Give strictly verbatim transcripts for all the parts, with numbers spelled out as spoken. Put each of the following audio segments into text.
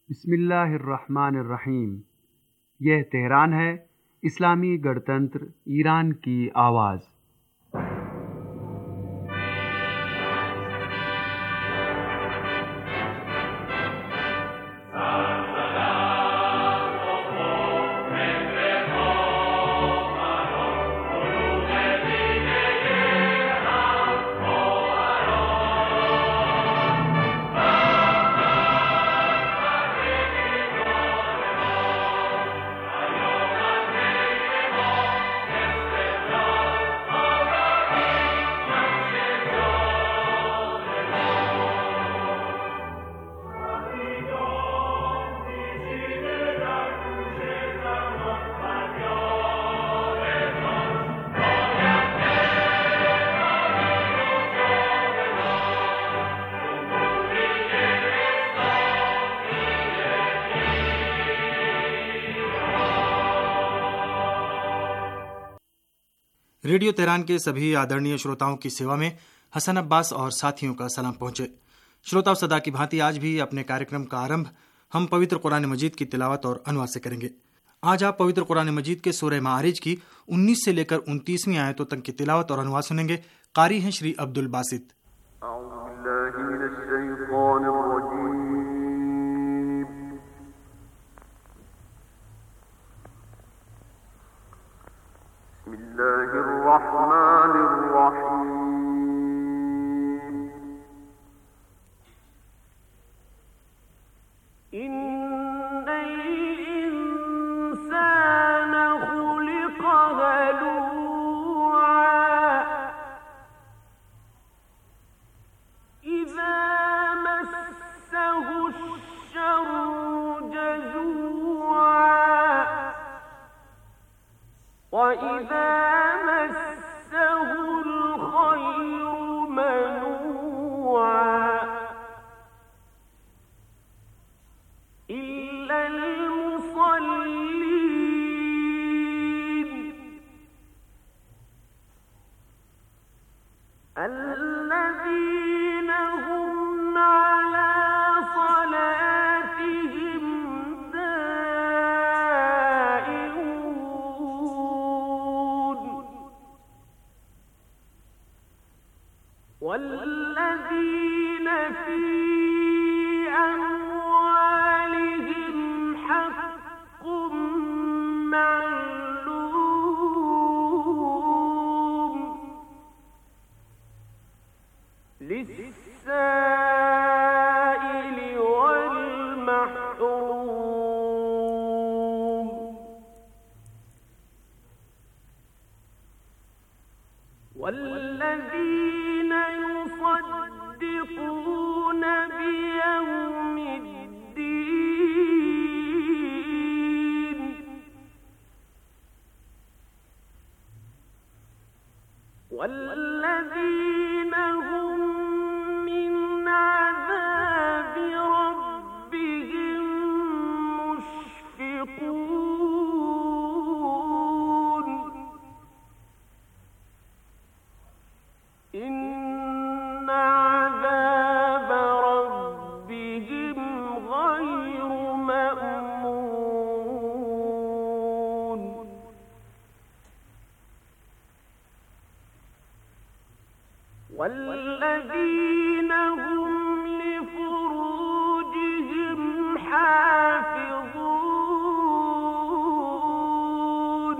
बिस्मिल्लाहिर्रहमानिर्रहीम। यह तेहरान है, इस्लामी गणतंत्र ईरान की आवाज़। रेडियो तेहरान के सभी आदरणीय श्रोताओं की सेवा में हसन अब्बास और साथियों का सलाम पहुंचे। श्रोताओं, सदा की भांति आज भी अपने कार्यक्रम का आरंभ हम पवित्र कुरान मजीद की तिलावत और अनुवाद से करेंगे। आज आप पवित्र कुरान मजीद के सूरह मारिज की उन्नीस से लेकर उनतीसवीं आयतों तक की तिलावत और अनुवाद सुनेंगे। कारी हैं श्री अब्दुल बासित। والذين يصدقون بيوم الدين والذين هم من عذاب ربهم مشفقون إن عذاب ربهم غير مأمون والذين هم لفروجهم حافظون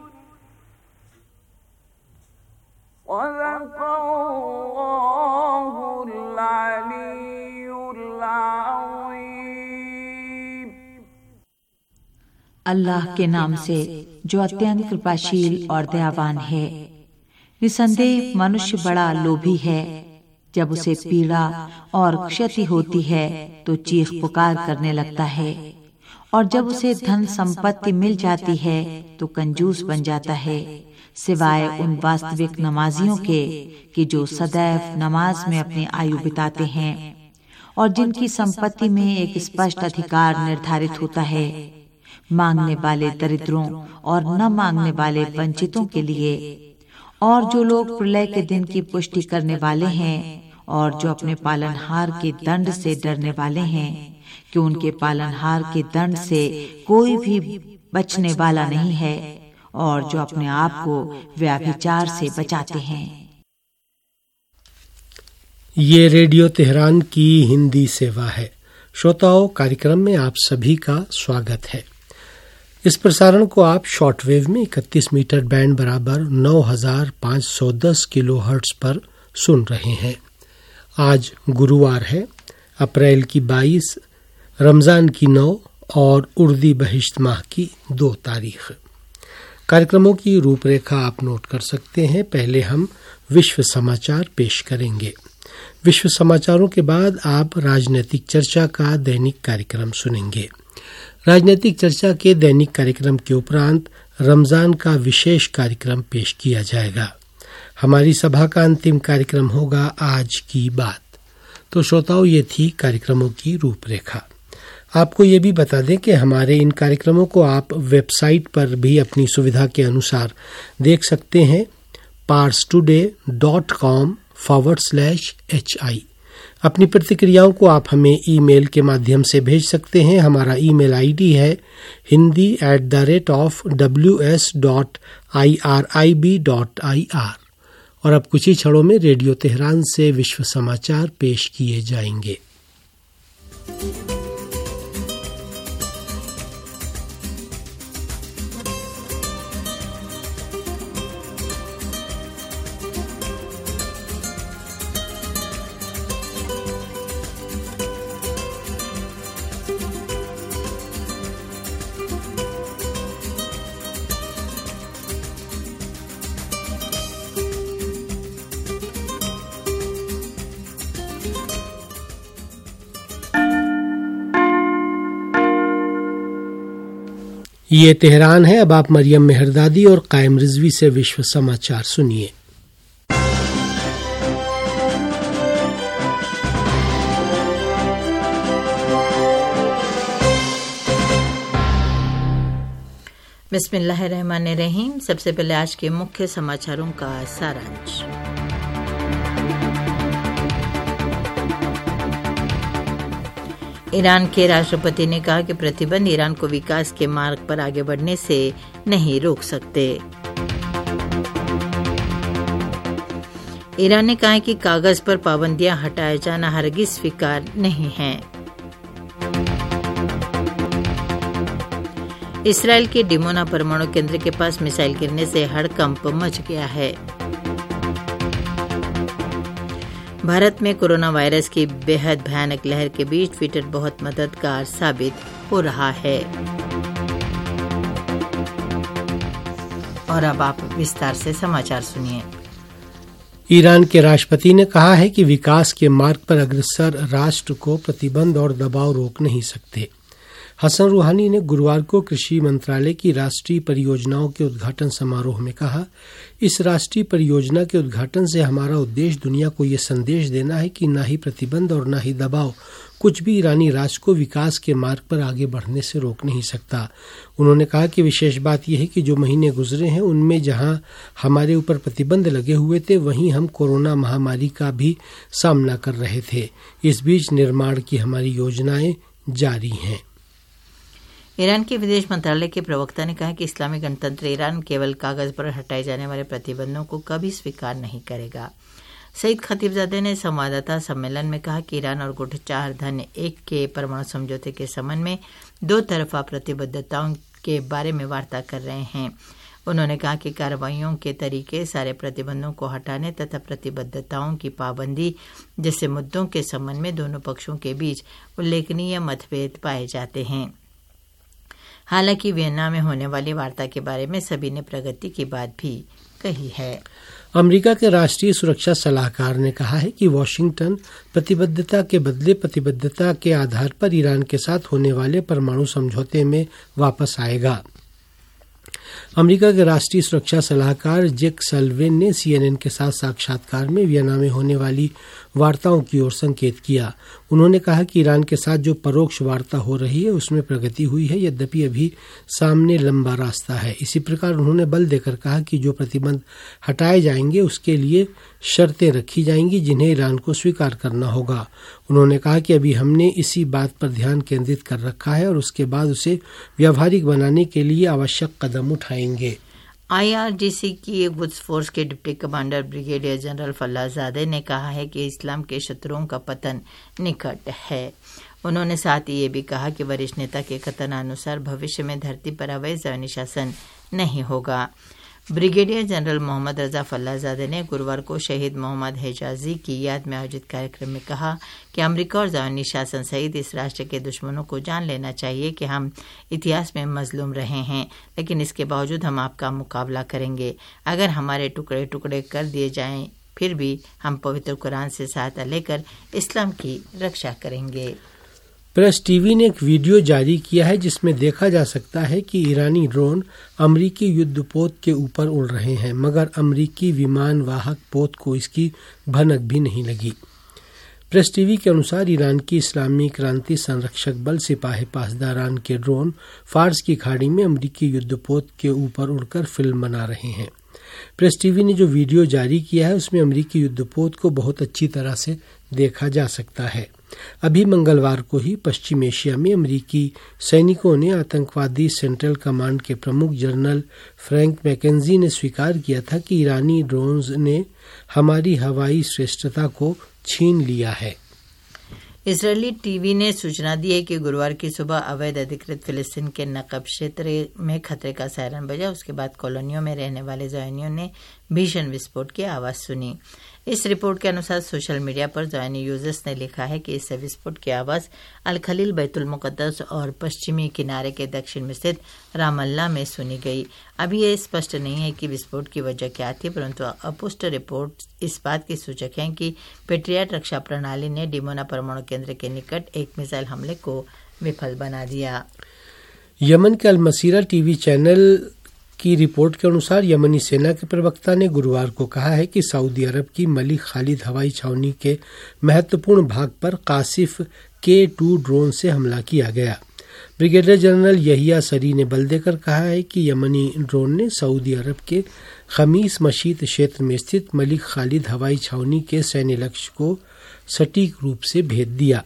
صدق الله العلي العظيم। अल्लाह के नाम से जो अत्यंत कृपाशील और दयावान है। निसंदेह मनुष्य बड़ा लोभी है। जब उसे पीड़ा और क्षति होती है तो चीख पुकार करने लगता है, और जब उसे धन संपत्ति मिल जाती है तो कंजूस बन जाता है, सिवाय उन वास्तविक नमाजियों के कि जो सदैव नमाज में अपनी आयु बिताते हैं और जिनकी संपत्ति में एक स्पष्ट अधिकार निर्धारित होता है। मांगने वाले दरिद्रों और न मांगने वाले वंचितों के लिए, और जो लोग प्रलय के दिन की पुष्टि करने वाले हैं और जो अपने पालनहार के दंड से डरने वाले हैं, कि उनके पालनहार के दंड से कोई भी बचने वाला नहीं है और जो अपने आप को व्यभिचार से बचाते हैं। ये रेडियो तेहरान की हिंदी सेवा है। श्रोताओं, कार्यक्रम में आप सभी का स्वागत है। इस प्रसारण को आप शॉर्टवेव में इकतीस मीटर बैंड बराबर नौ हजार पाँच सौ दस किलो हर्ट्ज पर सुन रहे हैं। आज गुरुवार है, अप्रैल की बाईस, रमजान की नौ और उर्दी बहिश्त माह की दो तारीख। कार्यक्रमों की रूपरेखा आप नोट कर सकते हैं। पहले हम विश्व समाचार पेश करेंगे। विश्व समाचारों के बाद आप राजनीतिक चर्चा का दैनिक कार्यक्रम सुनेंगे। राजनीतिक चर्चा के दैनिक कार्यक्रम के उपरांत रमजान का विशेष कार्यक्रम पेश किया जाएगा। हमारी सभा का अंतिम कार्यक्रम होगा आज की बात। तो श्रोताओं, ये थी कार्यक्रमों की रूपरेखा। आपको ये भी बता दें कि हमारे इन कार्यक्रमों को आप वेबसाइट पर भी अपनी सुविधा के अनुसार देख सकते हैं। Pars Today dot com forward slash H I. अपनी प्रतिक्रियाओं को आप हमें ईमेल के माध्यम से भेज सकते हैं। हमारा ईमेल आईडी है Hindi at the rate of W S dot I R I B dot I R. और अब कुछ ही क्षणों में रेडियो तेहरान से विश्व समाचार पेश किए जाएंगे। ये तेहरान है। अब आप मरियम मेहरदादी और कायम रिजवी से विश्व समाचार सुनिए। बिस्मिल्लाहिर्रहमानिर्रहीम। सबसे पहले आज के मुख्य समाचारों का सारांश। ईरान के राष्ट्रपति ने कहा कि प्रतिबंध ईरान को विकास के मार्ग पर आगे बढ़ने से नहीं रोक सकते। ईरान ने कहा कि कागज पर पाबंदियां हटाया जाना हरगिज स्वीकार नहीं है। इसराइल के डिमोना परमाणु केंद्र के पास मिसाइल गिरने से हड़कंप मच गया है। भारत में कोरोना वायरस की बेहद भयानक लहर के बीच ट्विटर बहुत मददगार साबित हो रहा है। और अब आप विस्तार से समाचार सुनिए। ईरान के राष्ट्रपति ने कहा है कि विकास के मार्ग पर अग्रसर राष्ट्र को प्रतिबंध और दबाव रोक नहीं सकते। हसन रूहानी ने गुरुवार को कृषि मंत्रालय की राष्ट्रीय परियोजनाओं के उद्घाटन समारोह में कहा, इस राष्ट्रीय परियोजना के उद्घाटन से हमारा उद्देश्य दुनिया को ये संदेश देना है कि न ही प्रतिबंध और न ही दबाव कुछ भी ईरानी राष्ट्र को विकास के मार्ग पर आगे बढ़ने से रोक नहीं सकता। उन्होंने कहा कि विशेष बात यह है कि जो महीने गुजरे हैं उनमें जहां हमारे ऊपर प्रतिबंध लगे हुए थे, वहीं हम कोरोना महामारी का भी सामना कर रहे थे। इस बीच निर्माण की हमारी योजनाएं जारी हैं। ईरान के विदेश मंत्रालय के प्रवक्ता ने कहा कि इस्लामी गणतंत्र ईरान केवल कागज पर हटाए जाने वाले प्रतिबंधों को कभी स्वीकार नहीं करेगा। सईद खतीबजादे ने संवाददाता सम्मेलन में कहा कि ईरान और गुट चार धन एक के परमाणु समझौते के संबंध में दो तरफा प्रतिबद्धताओं के बारे में वार्ता कर रहे हैं। उन्होंने कहा कि कार्रवाइयों के तरीके सारे प्रतिबंधों को हटाने तथा प्रतिबद्धताओं की पाबंदी जैसे मुद्दों के संबंध में दोनों पक्षों के बीच उल्लेखनीय मतभेद पाए जाते हैं। हालांकि वियना में होने वाली वार्ता के बारे में सभी ने प्रगति की बात भी कही है। अमेरिका के राष्ट्रीय सुरक्षा सलाहकार ने कहा है कि वॉशिंगटन प्रतिबद्धता के बदले प्रतिबद्धता के आधार पर ईरान के साथ होने वाले परमाणु समझौते में वापस आएगा। अमेरिका के राष्ट्रीय सुरक्षा सलाहकार जेक सल्वेन ने सीएनएन के साथ साक्षात्कार में वियना में होने वाली वार्ताओं की ओर संकेत किया। उन्होंने कहा कि ईरान के साथ जो परोक्ष वार्ता हो रही है उसमें प्रगति हुई है, यद्यपि अभी सामने लंबा रास्ता है। इसी प्रकार उन्होंने बल देकर कहा कि जो प्रतिबंध हटाए जाएंगे उसके लिए शर्तें रखी जाएंगी जिन्हें ईरान को स्वीकार करना होगा। उन्होंने कहा कि अभी हमने इसी बात पर ध्यान केंद्रित कर रखा है और उसके बाद उसे व्यावहारिक बनाने के लिए आवश्यक कदम उठाएंगे। आईआरजीसी की वुड्स फोर्स के deputy commander brigadier general Fallahzadeh ने कहा है कि इस्लाम के शत्रुओं का पतन निकट है। उन्होंने साथ ही ये भी कहा कि वरिष्ठ नेता के कथनानुसार भविष्य में धरती पर अवैध ज़मीनी शासन नहीं होगा। Brigadier general Mohammad Reza Fallahzadeh ने गुरुवार को शहीद मोहम्मद हिजाजी की याद में आयोजित कार्यक्रम में कहा कि अमेरिका और ज़मीनी शासन सहित इस राष्ट्र के दुश्मनों को जान लेना चाहिए कि हम इतिहास में मजलूम रहे हैं, लेकिन इसके बावजूद हम आपका मुकाबला करेंगे। अगर हमारे टुकड़े टुकड़े कर दिए जाएं, फिर भी हम पवित्र कुरान से सहायता लेकर इस्लाम की रक्षा करेंगे। प्रेस टीवी ने एक वीडियो जारी किया है जिसमें देखा जा सकता है कि ईरानी ड्रोन अमरीकी युद्धपोत के ऊपर उड़ रहे हैं, मगर अमरीकी विमान वाहक पोत को इसकी भनक भी नहीं लगी। प्रेस टीवी के अनुसार ईरान की इस्लामी क्रांति संरक्षक बल सिपाही पासदारान के ड्रोन फार्स की खाड़ी में अमरीकी युद्धपोत के ऊपर उड़कर फिल्म बना रहे हैं। प्रेस टीवी ने जो वीडियो जारी किया है उसमें अमरीकी युद्धपोत को बहुत अच्छी तरह से देखा जा सकता है। अभी मंगलवार को ही पश्चिम एशिया में अमरीकी सैनिकों ने आतंकवादी सेंट्रल कमांड के प्रमुख जनरल फ्रैंक मैकेंजी ने स्वीकार किया था कि ईरानी ड्रोन्स ने हमारी हवाई श्रेष्ठता को छीन लिया है। इजरायली टीवी ने सूचना दी है कि गुरुवार की सुबह अवैध अधिकृत फिलिस्तीन के नकब क्षेत्र में खतरे का सायरन बजा। उसके बाद कॉलोनियों में रहने वाले ज़ायनियों ने भीषण विस्फोट की आवाज़ सुनी। इस रिपोर्ट के अनुसार सोशल मीडिया पर ज़ायनी यूजर्स ने लिखा है कि इस विस्फोट की आवाज़ अल खलील, बैतुल मुक़द्दस और पश्चिमी किनारे के दक्षिण में स्थित रामल्ला में सुनी गई। अभी यह स्पष्ट नहीं है कि विस्फोट की वजह क्या थी, परंतु अपुष्ट रिपोर्ट इस बात की सूचक हैं कि पेट्रियट रक्षा प्रणाली ने डिमोना परमाणु केंद्र के निकट एक मिसाइल हमले को विफल बना दिया। यमन के अल मसीरा टीवी चैनल की रिपोर्ट के अनुसार यमनी सेना के प्रवक्ता ने गुरुवार को कहा है कि सऊदी अरब की मलिक खालिद हवाई छावनी के महत्वपूर्ण भाग पर कासिफ के टू ड्रोन से हमला किया गया। ब्रिगेडियर जनरल यहिया सरी ने बल देकर कहा है कि यमनी ड्रोन ने सऊदी अरब के खमीस मशीद क्षेत्र में स्थित मलिक खालिद हवाई छावनी के सैन्य लक्ष्य को सटीक रूप से भेद दिया।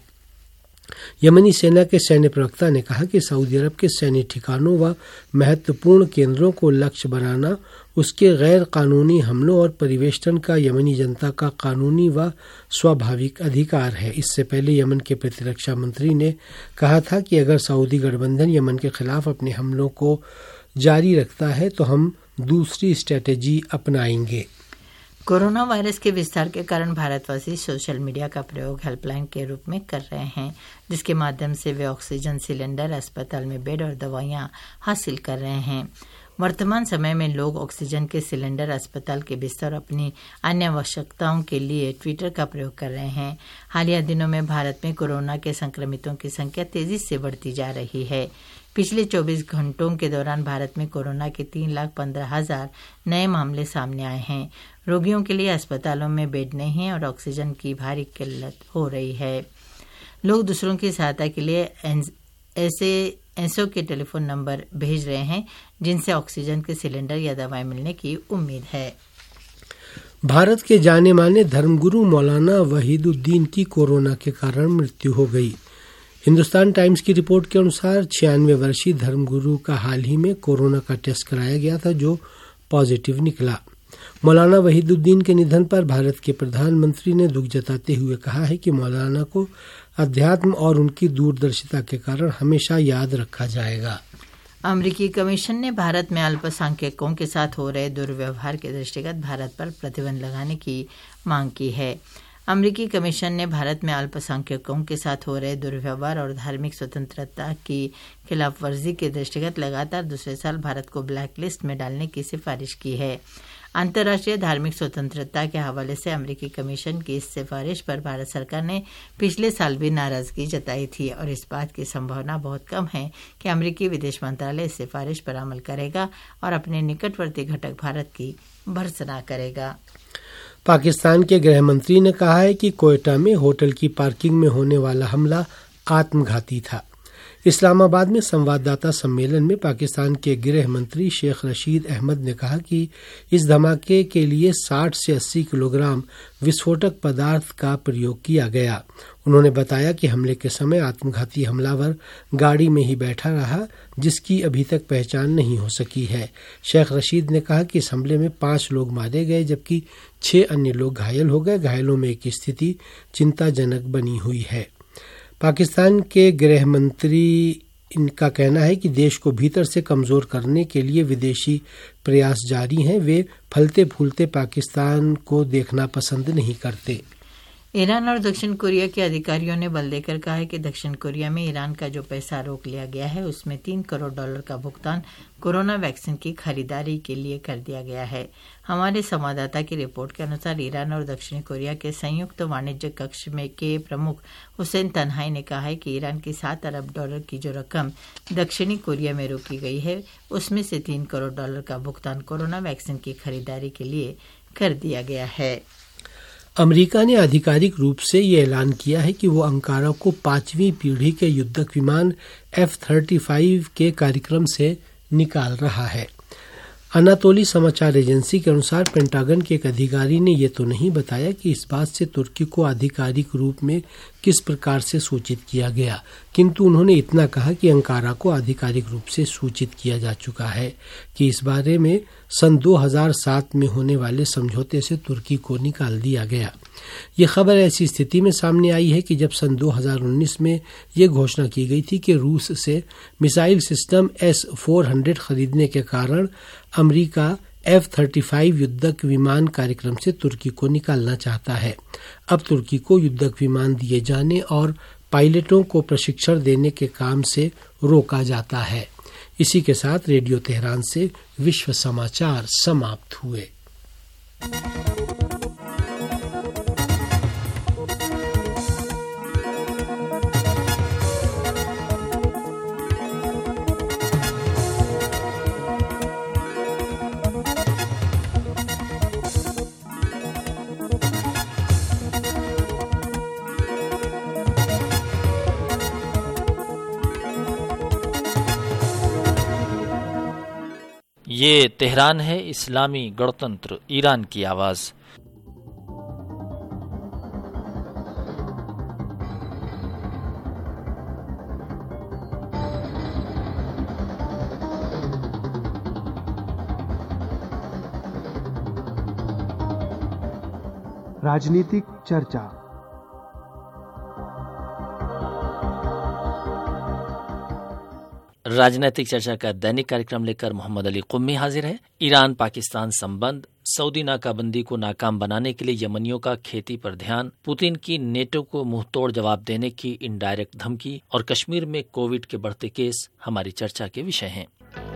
यमनी सेना के सैन्य प्रवक्ता ने कहा कि सऊदी अरब के सैन्य ठिकानों व महत्वपूर्ण केंद्रों को लक्ष्य बनाना उसके गैर कानूनी हमलों और परिवेष्टन का यमनी जनता का कानूनी व स्वाभाविक अधिकार है। इससे पहले यमन के प्रतिरक्षा मंत्री ने कहा था कि अगर सऊदी गठबंधन यमन के खिलाफ अपने हमलों को जारी रखता है तो हम दूसरी स्ट्रेटेजी अपनाएंगे। कोरोना वायरस के विस्तार के कारण भारतवासी सोशल मीडिया का प्रयोग हेल्पलाइन के रूप में कर रहे हैं, जिसके माध्यम से वे ऑक्सीजन सिलेंडर, अस्पताल में बेड और दवाइयां हासिल कर रहे हैं। वर्तमान समय में लोग ऑक्सीजन के सिलेंडर, अस्पताल के बिस्तर और अपनी अन्य आवश्यकताओं के लिए ट्विटर का प्रयोग कर रहे हैं। हालिया दिनों में भारत में कोरोना के संक्रमितों की संख्या तेजी से बढ़ती जा रही है। पिछले चौबीस घंटों के दौरान भारत में कोरोना के तीन लाख पंद्रह हजार नए मामले सामने आए हैं। रोगियों के लिए अस्पतालों में बेड नहीं है और ऑक्सीजन की भारी किल्लत हो रही है। लोग दूसरों की सहायता के लिए ऐसे एसओ के टेलीफोन नंबर भेज रहे हैं जिनसे ऑक्सीजन के सिलेंडर या दवाएं मिलने की उम्मीद है। भारत के जाने माने धर्मगुरु मौलाना वहीदुद्दीन की कोरोना के कारण मृत्यु हो गई। हिंदुस्तान टाइम्स की रिपोर्ट के अनुसार छियानवे वर्षीय धर्मगुरु का हाल ही में कोरोना का टेस्ट कराया गया था जो पॉजिटिव निकला। मौलाना वहीदुद्दीन के निधन पर भारत के प्रधानमंत्री ने दुख जताते हुए कहा है कि मौलाना को अध्यात्म और उनकी दूरदर्शिता के कारण हमेशा याद रखा जाएगा। अमेरिकी कमीशन ने भारत में अल्पसंख्यकों के साथ हो रहे दुर्व्यवहार के दृष्टिगत भारत पर प्रतिबंध लगाने की मांग की है। अमेरिकी कमीशन ने भारत में अल्पसंख्यकों के साथ हो रहे दुर्व्यवहार और धार्मिक स्वतंत्रता की खिलाफ वर्जी के दृष्टिगत लगातार दूसरे साल भारत को ब्लैक लिस्ट में डालने की सिफारिश की है। अंतर्राष्ट्रीय धार्मिक स्वतंत्रता के हवाले से अमेरिकी कमीशन की इस सिफारिश पर भारत सरकार ने पिछले साल भी नाराजगी जताई थी और इस बात की संभावना बहुत कम है कि अमेरिकी विदेश मंत्रालय इस सिफारिश पर अमल करेगा और अपने निकटवर्ती घटक भारत की भर्त्सना करेगा। पाकिस्तान के गृह मंत्री ने कहा है कि कोयटा में होटल की पार्किंग में होने वाला हमला आत्मघाती था। इस्लामाबाद में संवाददाता सम्मेलन में पाकिस्तान के गृह मंत्री शेख रशीद अहमद ने कहा कि इस धमाके के लिए साठ से अस्सी किलोग्राम विस्फोटक पदार्थ का प्रयोग किया गया। उन्होंने बताया कि हमले के समय आत्मघाती हमलावर गाड़ी में ही बैठा रहा, जिसकी अभी तक पहचान नहीं हो सकी है। शेख रशीद ने कहा कि इस हमले में पांच लोग मारे गए जबकि छह अन्य लोग घायल हो गए। घायलों में की स्थिति चिंताजनक बनी हुई है। पाकिस्तान के गृह मंत्री इनका कहना है कि देश को भीतर से कमजोर करने के लिए विदेशी प्रयास जारी हैं। वे फलते फूलते पाकिस्तान को देखना पसंद नहीं करते। ईरान और दक्षिण कोरिया के अधिकारियों ने बल देकर कहा है कि दक्षिण कोरिया में ईरान का जो पैसा रोक लिया गया है उसमें तीन करोड़ डॉलर का भुगतान कोरोना वैक्सीन की खरीदारी के लिए कर दिया गया है। हमारे संवाददाता की रिपोर्ट के अनुसार ईरान और दक्षिण कोरिया के संयुक्त वाणिज्य कक्ष में के प्रमुख हुसैन तन्हाई ने कहा है कि ईरान की सात अरब डॉलर की जो रकम दक्षिणी कोरिया में रोकी गई है उसमें से तीन करोड़ डॉलर का भुगतान कोरोना वैक्सीन की खरीदारी के लिए कर दिया गया है। अमेरिका ने आधिकारिक रूप से ये ऐलान किया है कि वो अंकारा को पांचवी पीढ़ी के युद्धक विमान एफ थर्टी फाइव के कार्यक्रम से निकाल रहा है। अनातोली समाचार एजेंसी के अनुसार पेंटागन के एक अधिकारी ने यह तो नहीं बताया कि इस बात से तुर्की को आधिकारिक रूप में किस प्रकार से सूचित किया गया, किंतु उन्होंने इतना कहा कि अंकारा को आधिकारिक रूप से सूचित किया जा चुका है कि इस बारे में सन दो हज़ार सात में होने वाले समझौते से तुर्की को निकाल दिया गया। ये खबर ऐसी स्थिति में सामने आई है कि जब सन दो हज़ार उन्नीस में ये घोषणा की गई थी कि रूस से missile system S four hundred खरीदने के कारण अमेरिका एफ थर्टी फाइव युद्धक विमान कार्यक्रम से तुर्की को निकालना चाहता है। अब तुर्की को युद्धक विमान दिए जाने और पायलटों को प्रशिक्षण देने के काम से रोका जाता है। इसी के साथ रेडियो तेहरान से विश्व समाचार समाप्त हुए। ये तेहरान है, इस्लामी गणतंत्र ईरान की आवाज़। राजनीतिक चर्चा। राजनीतिक चर्चा का दैनिक कार्यक्रम लेकर मोहम्मद अली कुम्मी हाजिर है। ईरान पाकिस्तान संबंध, सऊदी नाकाबंदी को नाकाम बनाने के लिए यमनियों का खेती पर ध्यान, पुतिन की नेटो को मुंहतोड़ जवाब देने की इनडायरेक्ट धमकी और कश्मीर में कोविड के बढ़ते केस हमारी चर्चा के विषय हैं।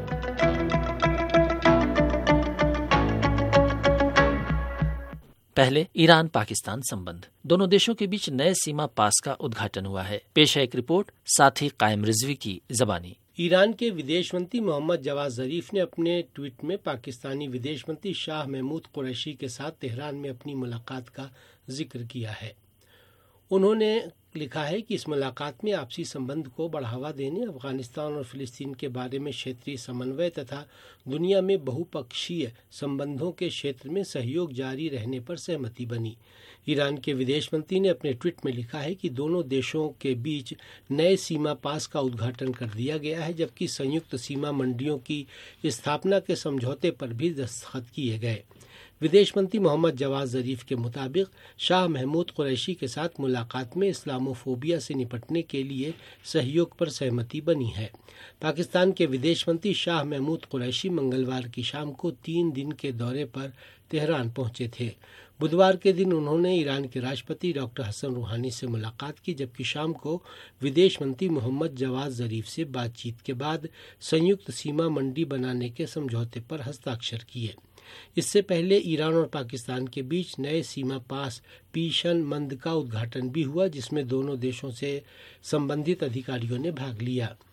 पहले ईरान पाकिस्तान संबंध। दोनों देशों के बीच नए सीमा पास का उद्घाटन हुआ है। पेश है एक रिपोर्ट, साथ ही कायम रिजवी की जबानी। ईरान के विदेश मंत्री मोहम्मद जवाद जरीफ ने अपने ट्वीट में पाकिस्तानी विदेश मंत्री शाह महमूद कुरैशी के साथ तेहरान में अपनी मुलाकात का जिक्र किया है। उन्होंने लिखा है कि इस मुलाकात में आपसी संबंध को बढ़ावा देने, अफगानिस्तान और फिलिस्तीन के बारे में क्षेत्रीय समन्वय तथा दुनिया में बहुपक्षीय संबंधों के क्षेत्र में सहयोग जारी रहने पर सहमति बनी। ईरान के विदेश मंत्री ने अपने ट्वीट में लिखा है कि दोनों देशों के बीच नए सीमा पास का उद्घाटन कर दिया गया है, जबकि संयुक्त सीमा मंडियों की स्थापना के समझौते पर भी दस्तखत किए गए। विदेश मंत्री मोहम्मद जवाद जरीफ के मुताबिक शाह महमूद कुरैशी के साथ मुलाकात में इस्लामोफोबिया से निपटने के लिए सहयोग पर सहमति बनी है। पाकिस्तान के विदेश मंत्री शाह महमूद कुरैशी मंगलवार की शाम को तीन दिन के दौरे पर तेहरान पहुंचे थे। बुधवार के दिन उन्होंने ईरान के राष्ट्रपति डॉक्टर हसन रूहानी से मुलाकात की, जबकि शाम को विदेश मंत्री मोहम्मद जवाद जरीफ से बातचीत के बाद संयुक्त सीमा मंडी बनाने के समझौते पर हस्ताक्षर किए। इससे पहले ईरान और पाकिस्तान के बीच नए सीमा पास पीशन मंद का उद्घाटन भी हुआ, जिसमें दोनों देशों से संबंधित अधिकारियों ने भाग लिया।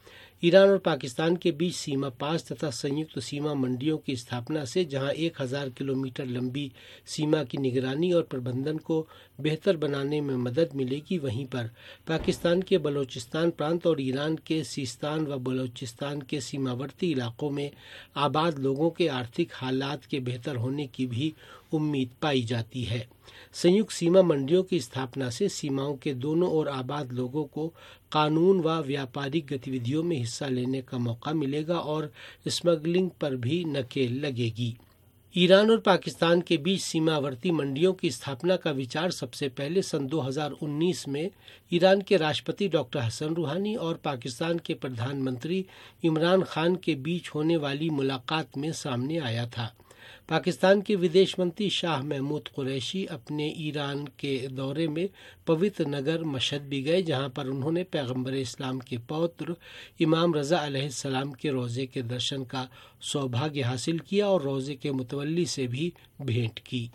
ईरान और पाकिस्तान के बीच सीमा पास तथा संयुक्त सीमा मंडियों की स्थापना से जहां एक हजार किलोमीटर लंबी सीमा की निगरानी और प्रबंधन को बेहतर बनाने में मदद मिलेगी, वहीं पर पाकिस्तान के बलोचिस्तान प्रांत और ईरान के सिस्तान व बलोचिस्तान के सीमावर्ती इलाकों में आबाद लोगों के आर्थिक हालात के बेहतर होने की भी उम्मीद पाई जाती है। संयुक्त सीमा मंडियों की स्थापना से सीमाओं के दोनों ओर आबाद लोगों को कानून व व्यापारिक गतिविधियों में हिस्सा लेने का मौका मिलेगा और स्मगलिंग पर भी नकेल लगेगी। ईरान और पाकिस्तान के बीच सीमावर्ती मंडियों की स्थापना का विचार सबसे पहले सन दो हज़ार उन्नीस में ईरान के राष्ट्रपति डॉक्टर हसन रूहानी और पाकिस्तान के प्रधानमंत्री इमरान खान के बीच होने वाली मुलाकात में सामने आया था। पाकिस्तान के विदेश मंत्री शाह महमूद कुरैशी अपने ईरान के दौरे में पवित्र नगर मशहद भी गए, जहां पर उन्होंने पैगंबर इस्लाम के पौत्र इमाम रजा अलैहिस्सलाम के रोज़े के दर्शन का सौभाग्य हासिल किया और रोज़े के मुतवल्ली से भी भेंट की।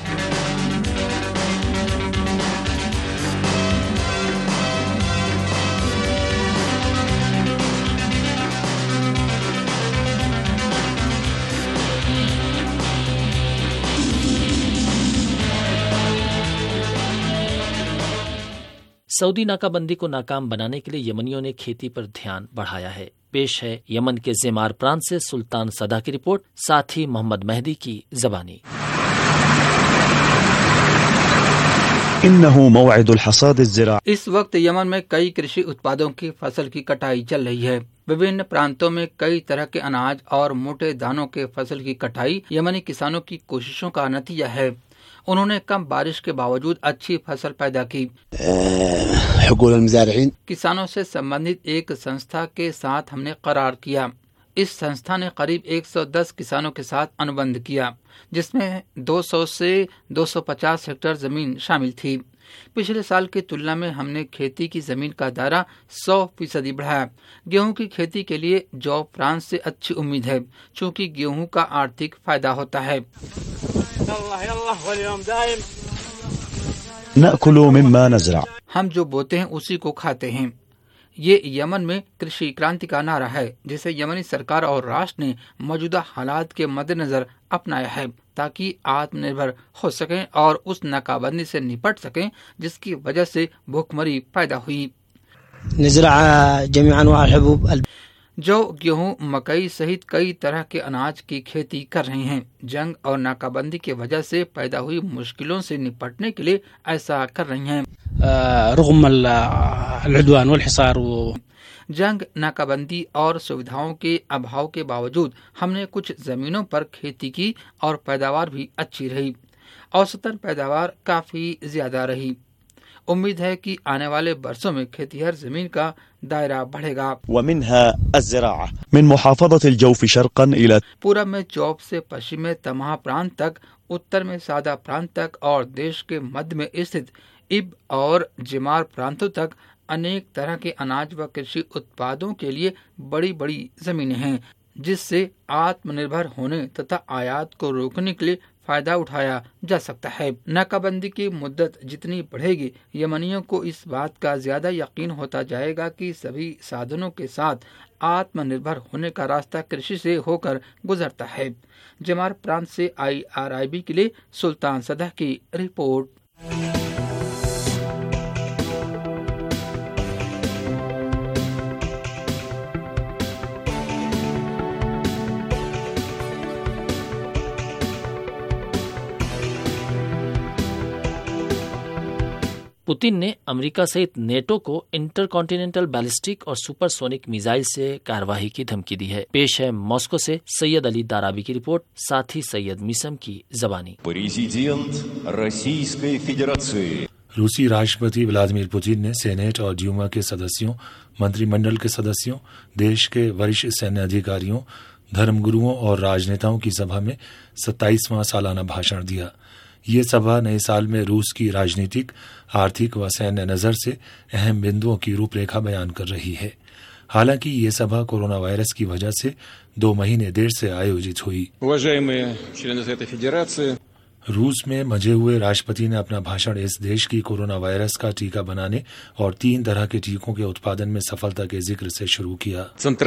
सऊदी नाकाबंदी को नाकाम बनाने के लिए यमनियों ने खेती पर ध्यान बढ़ाया है। पेश है यमन के ज़ेमार प्रांत से सुल्तान सदा की रिपोर्ट, साथ ही मोहम्मद मेहदी की ज़बानी। इस वक्त यमन में कई कृषि उत्पादों की फसल की कटाई चल रही है। विभिन्न प्रांतों में कई तरह के अनाज और मोटे दानों के फसल की कटाई यमनी किसानों की कोशिशों का नतीजा है। उन्होंने कम बारिश के बावजूद अच्छी फसल पैदा की। किसानों से संबंधित एक संस्था के साथ हमने करार किया। इस संस्था ने करीब एक सौ दस किसानों के साथ अनुबंध किया, जिसमें दो सौ से दो सौ पचास हेक्टेयर जमीन शामिल थी। पिछले साल की तुलना में हमने खेती की जमीन का दायरा सौ फीसदी बढ़ाया। गेहूं की खेती के लिए जौ प्रांत से अच्छी उम्मीद है, चूँकि गेहूं का आर्थिक फायदा होता है। हम जो बोते हैं उसी को खाते हैं। ये यमन में कृषि क्रांति का नारा है, जिसे यमनी सरकार और राष्ट्र ने मौजूदा हालात के मद्देनजर अपनाया है, ताकि आत्मनिर्भर हो सकें और उस नाकाबंदी से निपट सकें जिसकी वजह से भूखमरी पैदा हुई। जो गेहूं, मकई सहित कई तरह के अनाज की खेती कर रहे हैं। जंग और नाकाबंदी की वजह से पैदा हुई मुश्किलों से निपटने के लिए ऐसा कर रही हैं। जंग, नाकाबंदी और सुविधाओं के अभाव के बावजूद हमने कुछ जमीनों पर खेती की और पैदावार भी अच्छी रही। औसतन पैदावार काफी ज्यादा रही। उम्मीद है कि आने वाले वर्षों में खेतीहर जमीन का दायरा बढ़ेगा। पूरब में जौफ से पश्चिम में तमाह प्रांत तक, उत्तर में सादा प्रांत तक और देश के मध्य में स्थित इब और जिमार प्रांतों तक अनेक तरह के अनाज व कृषि उत्पादों के लिए बड़ी बड़ी जमीनें हैं, जिससे आत्मनिर्भर होने तथा आयात को रोकने के लिए फायदा उठाया जा सकता है। नाकाबंदी की मुद्दत जितनी बढ़ेगी, यमनियों को इस बात का ज्यादा यकीन होता जाएगा कि सभी साधनों के साथ आत्मनिर्भर होने का रास्ता कृषि से होकर गुजरता है। जमार प्रांत से आई आर आई बी के लिए सुल्तान सदा की रिपोर्ट। पुतिन ने अमेरिका सहित नेटो को इंटरकॉन्टिनेंटल बैलिस्टिक और सुपरसोनिक मिसाइल से कार्यवाही की धमकी दी है। पेश है मॉस्को से सैयद अली दाराबी की रिपोर्ट, साथ ही सैयद मीसम की जबानी। रूसी राष्ट्रपति व्लादिमीर पुतिन ने सेनेट और ड्यूमा के सदस्यों, मंत्रिमंडल के सदस्यों, देश के वरिष्ठ सैन्य अधिकारियों, धर्मगुरुओं और राजनेताओं की सभा में सत्ताईसवां सालाना भाषण दिया। ये सभा नए साल में रूस की राजनीतिक, आर्थिक व सैन्य नजर से अहम बिंदुओं की रूपरेखा बयान कर रही है। हालांकि ये सभा कोरोना वायरस की वजह से दो महीने देर से आयोजित हुई। रूस में मजे हुए राष्ट्रपति ने अपना भाषण इस देश की कोरोना वायरस का टीका बनाने और तीन तरह के टीकों के उत्पादन में सफलता के जिक्र से शुरू किया।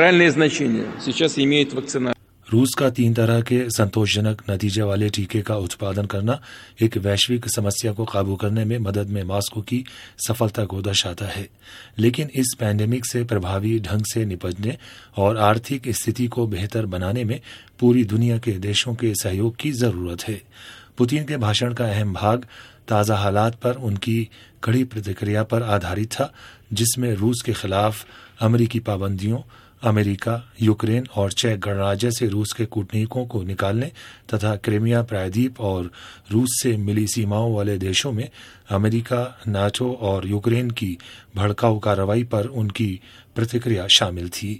रूस का तीन तरह के संतोषजनक नतीजे वाले टीके का उत्पादन करना एक वैश्विक समस्या को काबू करने में मदद में मॉस्को की सफलता को दर्शाता है, लेकिन इस पैंडेमिक से प्रभावी ढंग से निपटने और आर्थिक स्थिति को बेहतर बनाने में पूरी दुनिया के देशों के सहयोग की जरूरत है। पुतिन के भाषण का अहम भाग ताज़ा हालात पर उनकी कड़ी प्रतिक्रिया पर आधारित था, जिसमें रूस के खिलाफ अमेरिकी पाबंदियों, अमेरिका, यूक्रेन और चेक गणराज्य से रूस के कूटनीतिकों को निकालने तथा क्रीमिया प्रायद्वीप और रूस से मिली सीमाओं वाले देशों में अमेरिका, नाटो और यूक्रेन की भड़काऊ कार्रवाई पर उनकी प्रतिक्रिया शामिल थी।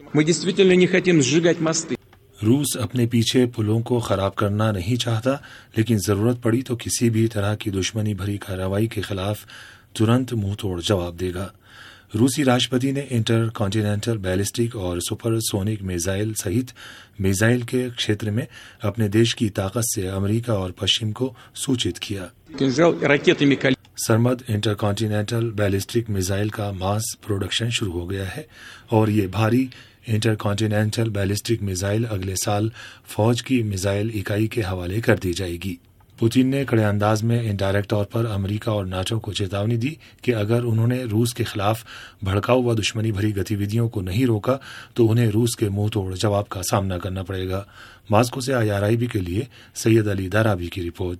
रूस अपने पीछे पुलों को खराब करना नहीं चाहता, लेकिन जरूरत पड़ी तो किसी भी तरह की दुश्मनी भरी कार्रवाई के खिलाफ तुरंत मुंहतोड़ जवाब देगा। रूसी राष्ट्रपति ने इंटर कॉन्टिनेंटल बैलिस्टिक और सुपरसोनिक मिसाइल सहित मिसाइल के क्षेत्र में अपने देश की ताकत से अमेरिका और पश्चिम को सूचित किया। Sarmat intercontinental ballistic missile का मास प्रोडक्शन शुरू हो गया है और ये भारी इंटर कॉन्टिनेंटल बैलिस्टिक मिसाइल अगले साल फौज की मिसाइल इकाई के हवाले कर दी जाएगी। पुतिन ने कड़े अंदाज में इनडायरेक्ट तौर पर अमेरिका और नाटो को चेतावनी दी कि अगर उन्होंने रूस के खिलाफ भड़काऊ व दुश्मनी भरी गतिविधियों को नहीं रोका तो उन्हें रूस के मुंह तोड़ जवाब का सामना करना पड़ेगा। मॉस्को से आईआरआईबी के लिए सैयद अली दारावी की रिपोर्ट।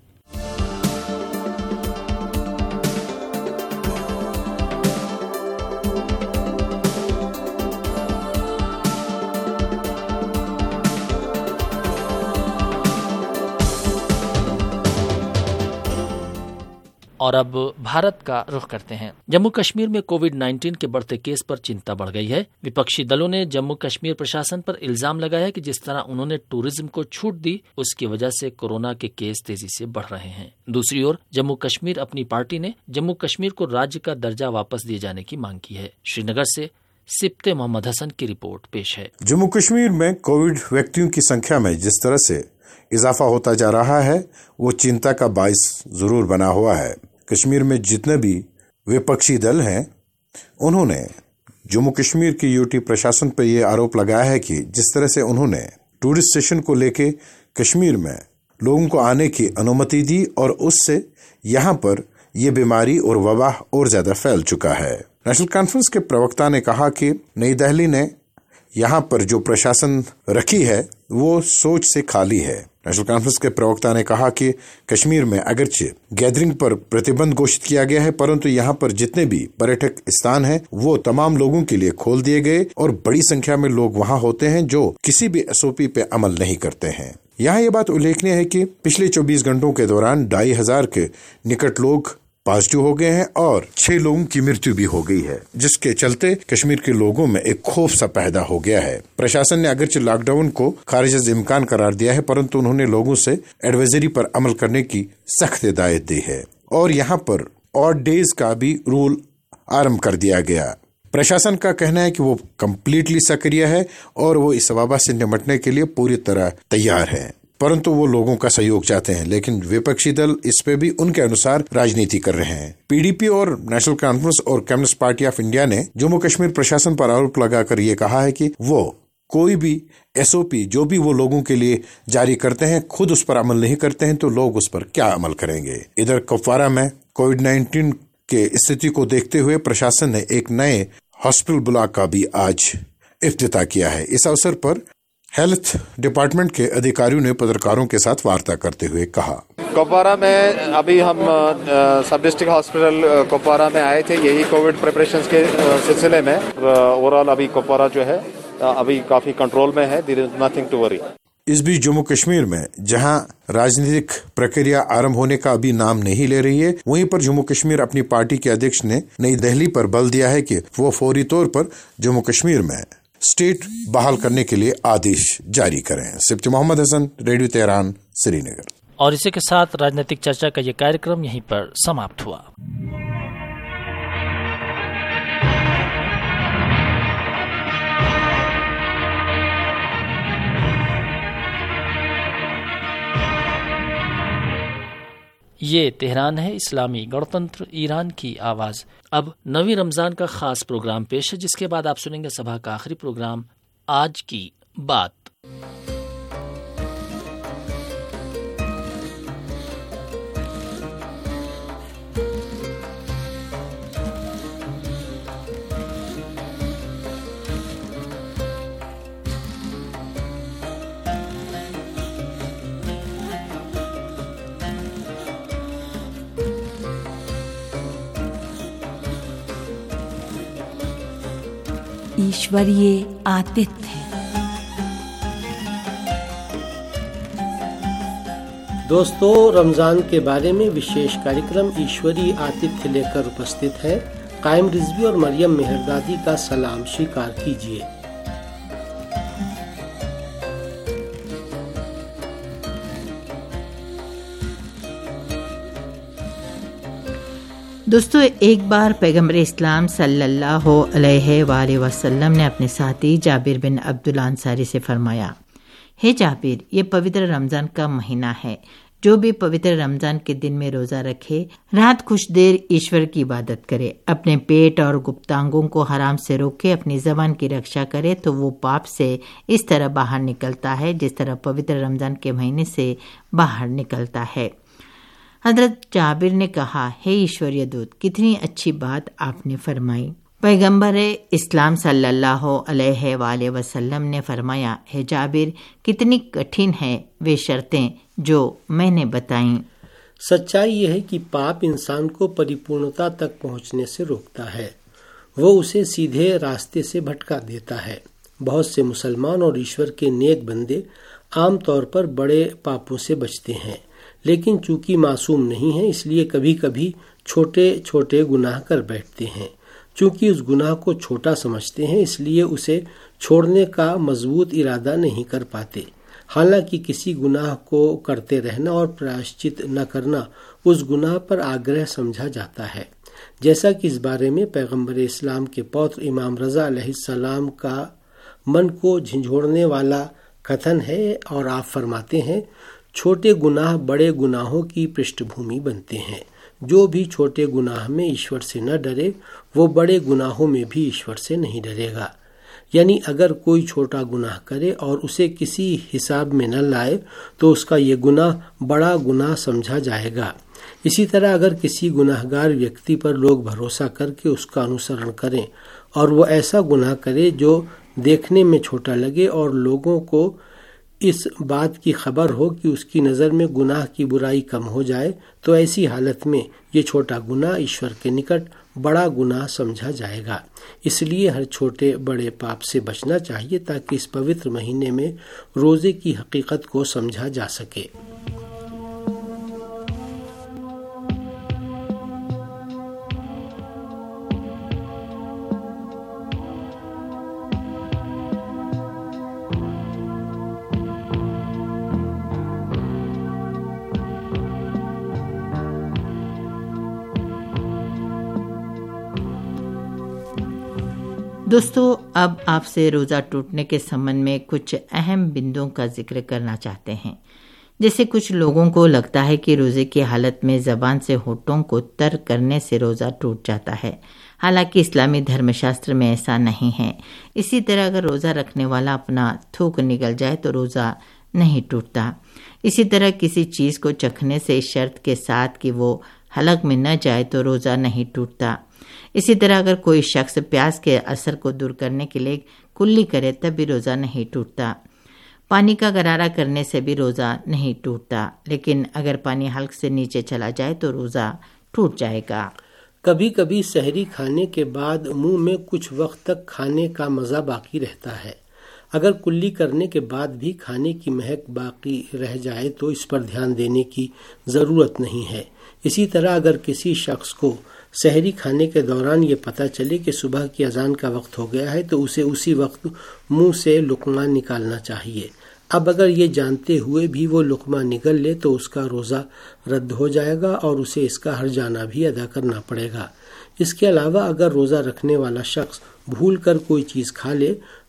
और अब भारत का रुख करते हैं। जम्मू कश्मीर में कोविड नाइन्टीन के बढ़ते केस पर चिंता बढ़ गई है। विपक्षी दलों ने जम्मू कश्मीर प्रशासन पर इल्जाम लगाया कि जिस तरह उन्होंने टूरिज्म को छूट दी, उसकी वजह से कोरोना के केस तेजी से बढ़ रहे हैं। दूसरी ओर जम्मू कश्मीर अपनी पार्टी ने जम्मू कश्मीर को राज्य का दर्जा वापस दिए जाने की मांग की है। श्रीनगर से सिप्ते मोहम्मद हसन की रिपोर्ट पेश है। जम्मू कश्मीर में कोविड व्यक्तियों की संख्या में जिस तरह से इजाफा होता जा रहा है, वो चिंता का बाइस जरूर बना हुआ है। कश्मीर में जितने भी विपक्षी दल हैं, उन्होंने जम्मू कश्मीर की यूटी प्रशासन पर यह आरोप लगाया है कि जिस तरह से उन्होंने टूरिस्ट स्टेशन को लेके कश्मीर में लोगों को आने की अनुमति दी और उससे यहाँ पर यह बीमारी और वबा और ज्यादा फैल चुका है। नेशनल कॉन्फ्रेंस के प्रवक्ता ने कहा कि नई दिल्ली ने यहाँ पर जो प्रशासन रखी है वो सोच से खाली है। नेशनल कॉन्फ्रेंस के प्रवक्ता ने कहा कि कश्मीर में अगरचे गैदरिंग पर प्रतिबंध घोषित किया गया है, परंतु यहाँ पर जितने भी पर्यटक स्थान हैं वो तमाम लोगों के लिए खोल दिए गए और बड़ी संख्या में लोग वहाँ होते हैं जो किसी भी एसओपी पे अमल नहीं करते हैं। यहाँ ये बात उल्लेखनीय है कि पिछले चौबीस घंटों के दौरान ढाई हजार के निकट लोग पॉजिटिव हो गए हैं और छह लोगों की मृत्यु भी हो गई है, जिसके चलते कश्मीर के लोगों में एक खौफ सा पैदा हो गया है। प्रशासन ने अगरचे लॉकडाउन को खारिज इम्कान करार दिया है, परंतु उन्होंने लोगों से एडवाइजरी पर अमल करने की सख्त हिदायत दी है और यहाँ पर ऑड डेज का भी रूल आरम्भ कर दिया गया। प्रशासन का कहना है कि वो कम्प्लीटली सक्रिय है और वो इस वबा से निपटने के लिए पूरी तरह तैयार है, परंतु वो लोगों का सहयोग चाहते हैं। लेकिन विपक्षी दल इस पे भी उनके अनुसार राजनीति कर रहे हैं। पीडीपी और नेशनल कॉन्फ्रेंस और कम्युनिस्ट पार्टी ऑफ इंडिया ने जम्मू कश्मीर प्रशासन पर आरोप लगाकर ये कहा है कि वो कोई भी एसओपी जो भी वो लोगों के लिए जारी करते हैं, खुद उस पर अमल नहीं करते हैं तो लोग उस पर क्या अमल करेंगे। इधर कुपवारा में कोविड नाइन्टीन के स्थिति को देखते हुए प्रशासन ने एक नए हॉस्पिटल ब्लॉक का भी आज इफ्तिताह किया है। इस अवसर पर हेल्थ डिपार्टमेंट के अधिकारियों ने पत्रकारों के साथ वार्ता करते हुए कहा, कुपवारा में अभी हम सब डिस्ट्रिक्ट हॉस्पिटल कुपवारा में आए थे यही कोविड प्रिपरेशंस के सिलसिले में। ओवरऑल अभी कुपवारा जो है अभी काफी कंट्रोल में है, there is nothing to worry. इस बीच जम्मू कश्मीर में जहां राजनीतिक प्रक्रिया आरंभ होने का अभी नाम नहीं ले रही है, वहीं पर जम्मू कश्मीर अपनी पार्टी के अध्यक्ष ने नई दिल्ली पर बल दिया है कि वो फौरी तौर पर जम्मू कश्मीर में स्टेट बहाल करने के लिए आदेश जारी करें। Sipti Mohammad Hasan, radio Tehran, Srinagar. और इसी के साथ राजनीतिक चर्चा का ये कार्यक्रम यहीं पर समाप्त हुआ। ये तेहरान है, इस्लामी गणतंत्र ईरान की आवाज। अब नवी रमजान का खास प्रोग्राम पेश है, जिसके बाद आप सुनेंगे सभा का आखिरी प्रोग्राम आज की बात। ईश्वरीय आतिथ्य। दोस्तों, रमजान के बारे में विशेष कार्यक्रम ईश्वरीय आतिथ्य लेकर उपस्थित है। कायम रिजवी और मरियम मेहरदादी का सलाम स्वीकार कीजिए। दोस्तों, एक बार पैगम्बर इस्लाम सल्लल्लाहु अलैहि वसल्लम ने अपने साथी जाबिर बिन अब्दुल्ला अंसारी से फरमाया, हे जाबिर, ये पवित्र रमजान का महीना है। जो भी पवित्र रमजान के दिन में रोजा रखे, रात कुछ देर ईश्वर की इबादत करे, अपने पेट और गुप्तांगों को हराम से रोके, अपनी जबान की रक्षा करे, तो वो पाप से इस तरह बाहर निकलता है जिस तरह पवित्र रमजान के महीने से बाहर निकलता है। हजरत जाबिर ने कहा, हे ईश्वरीय दूत, कितनी अच्छी बात आपने फरमाई। पैगंबर इस्लाम सल्लल्लाहु अलैहि वसल्लम ने फरमाया, हे जाबिर, कितनी कठिन है वे शर्तें जो मैंने बताईं। सच्चाई यह है कि पाप इंसान को परिपूर्णता तक पहुंचने से रोकता है, वो उसे सीधे रास्ते से भटका देता है। बहुत से मुसलमान और ईश्वर के नेक बंदे आमतौर पर बड़े पापों से बचते हैं, लेकिन चूंकि मासूम नहीं है, इसलिए कभी कभी छोटे छोटे गुनाह कर बैठते हैं। चूंकि उस गुनाह को छोटा समझते हैं, इसलिए उसे छोड़ने का मजबूत इरादा नहीं कर पाते। हालांकि किसी गुनाह को करते रहना और प्रायश्चित न करना उस गुनाह पर आग्रह समझा जाता है, जैसा कि इस बारे में पैगंबर इस्लाम के पौत्र इमाम रजा अलैहिस्सलाम का मन को झंझोड़ने वाला कथन है। और आप फरमाते हैं, छोटे गुनाह बड़े गुनाहों की पृष्ठभूमि बनते हैं। जो भी छोटे गुनाह में ईश्वर से न डरे, वो बड़े गुनाहों में भी ईश्वर से नहीं डरेगा। यानी अगर कोई छोटा गुनाह करे और उसे किसी हिसाब में न लाए, तो उसका ये गुनाह बड़ा गुनाह समझा जाएगा। इसी तरह अगर किसी गुनाहगार व्यक्ति पर लोग भरोसा करके उसका अनुसरण करें और वो ऐसा गुनाह करे जो देखने में छोटा लगे और लोगों को इस बात की खबर हो कि उसकी नज़र में गुनाह की बुराई कम हो जाए, तो ऐसी हालत में ये छोटा गुनाह ईश्वर के निकट बड़ा गुनाह समझा जाएगा। इसलिए हर छोटे बड़े पाप से बचना चाहिए, ताकि इस पवित्र महीने में रोज़े की हकीकत को समझा जा सके। दोस्तों, अब आपसे रोज़ा टूटने के संबंध में कुछ अहम बिंदुओं का जिक्र करना चाहते हैं। जैसे कुछ लोगों को लगता है कि रोज़े की हालत में ज़बान से होठों को तर करने से रोज़ा टूट जाता है। हालांकि इस्लामी धर्मशास्त्र में ऐसा नहीं है। इसी तरह अगर रोज़ा रखने वाला अपना थूक निगल जाए तो रोज़ा नहीं टूटता। इसी तरह किसी चीज़ को चखने से इस शर्त के साथ कि वो हलक में न जाए तो रोज़ा नहीं टूटता। इसी तरह अगर कोई शख्स प्यास के असर को दूर करने के लिए कुल्ली करे तब भी रोज़ा नहीं टूटता। पानी का गरारा करने से भी रोज़ा नहीं टूटता, लेकिन अगर पानी हल्क से नीचे चला जाए तो रोज़ा टूट जाएगा। कभी कभी सहरी खाने के बाद मुंह में कुछ वक्त तक खाने का मज़ा बाकी रहता है। अगर कुल्ली करने के बाद भी खाने की महक बाकी रह जाए तो इस पर ध्यान देने की ज़रूरत नहीं है। इसी तरह अगर किसी शख्स को सहरी खाने के दौरान ये पता चले कि सुबह की अजान का वक्त हो गया है, तो उसे उसी वक्त मुंह से लुकमा निकालना चाहिए। अब अगर ये जानते हुए भी वो लुकमा निगल ले तो उसका रोज़ा रद्द हो जाएगा और उसे इसका हर्जाना भी अदा करना पड़ेगा। इसके अलावा अगर रोज़ा रखने वाला शख्स भूल कर कोई चीज़ खा ले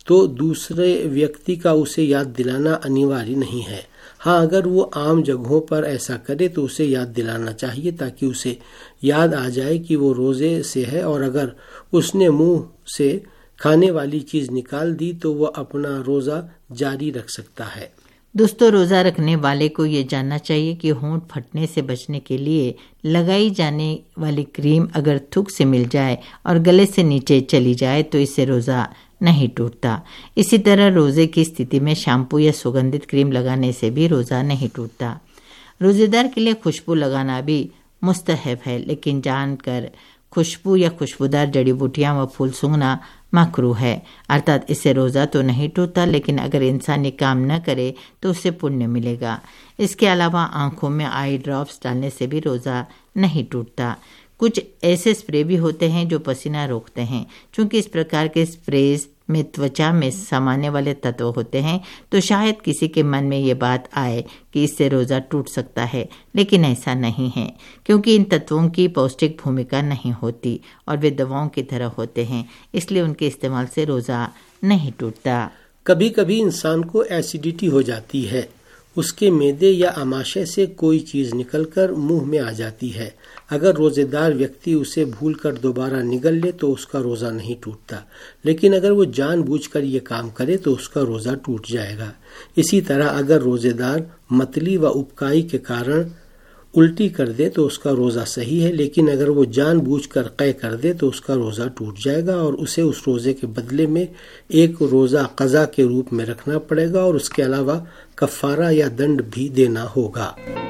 तो दूसरे व्यक्ति का उसे याद दिलाना अनिवार्य नहीं है। हाँ, अगर वो आम जगहों पर ऐसा करे तो उसे याद दिलाना चाहिए ताकि उसे याद आ जाए कि वो रोजे से है, और अगर उसने मुंह से खाने वाली चीज निकाल दी तो वह अपना रोजा जारी रख सकता है। दोस्तों, रोजा रखने वाले को ये जानना चाहिए कि होंठ फटने से बचने के लिए लगाई जाने वाली क्रीम अगर थूक से मिल जाए और गले से नीचे चली जाए तो इससे रोजा नहीं टूटता। इसी तरह रोजे की स्थिति में शैम्पू या सुगंधित क्रीम लगाने से भी रोजा नहीं टूटता। रोजेदार के लिए खुशबू लगाना भी मुस्तहब है, लेकिन जानकर खुशबू या खुशबूदार जड़ी बूटियां व फूल सूंघना मकरूह है, अर्थात इससे रोजा तो नहीं टूटता, लेकिन अगर इंसान ये काम न करे तो उसे पुण्य मिलेगा। इसके अलावा आंखों में आई ड्रॉप्स डालने से भी रोजा नहीं टूटता। कुछ ऐसे स्प्रे भी होते हैं जो पसीना रोकते हैं। चूंकि इस प्रकार के स्प्रेज में त्वचा में समाने वाले तत्व होते हैं तो शायद किसी के मन में ये बात आए कि इससे रोजा टूट सकता है, लेकिन ऐसा नहीं है, क्योंकि इन तत्वों की पौष्टिक भूमिका नहीं होती और वे दवाओं की तरह होते हैं, इसलिए उनके इस्तेमाल से रोजा नहीं टूटता। कभी कभी इंसान को एसिडिटी हो जाती है, उसके मैदे या आमाशय से कोई चीज निकलकर मुंह में आ जाती है। अगर रोजेदार व्यक्ति उसे भूलकर दोबारा निगल ले तो उसका रोजा नहीं टूटता, लेकिन अगर वो जानबूझकर ये काम करे तो उसका रोजा टूट जाएगा। इसी तरह अगर रोजेदार मतली व उपकाई के कारण उल्टी कर दे तो उसका रोजा सही है, लेकिन अगर वो जानबूझकर क़य कर दे तो उसका रोजा टूट जाएगा और उसे उस रोजे के बदले में एक रोजा क़ज़ा के रूप में रखना पड़ेगा और उसके अलावा कफ़ारा या दंड भी देना होगा।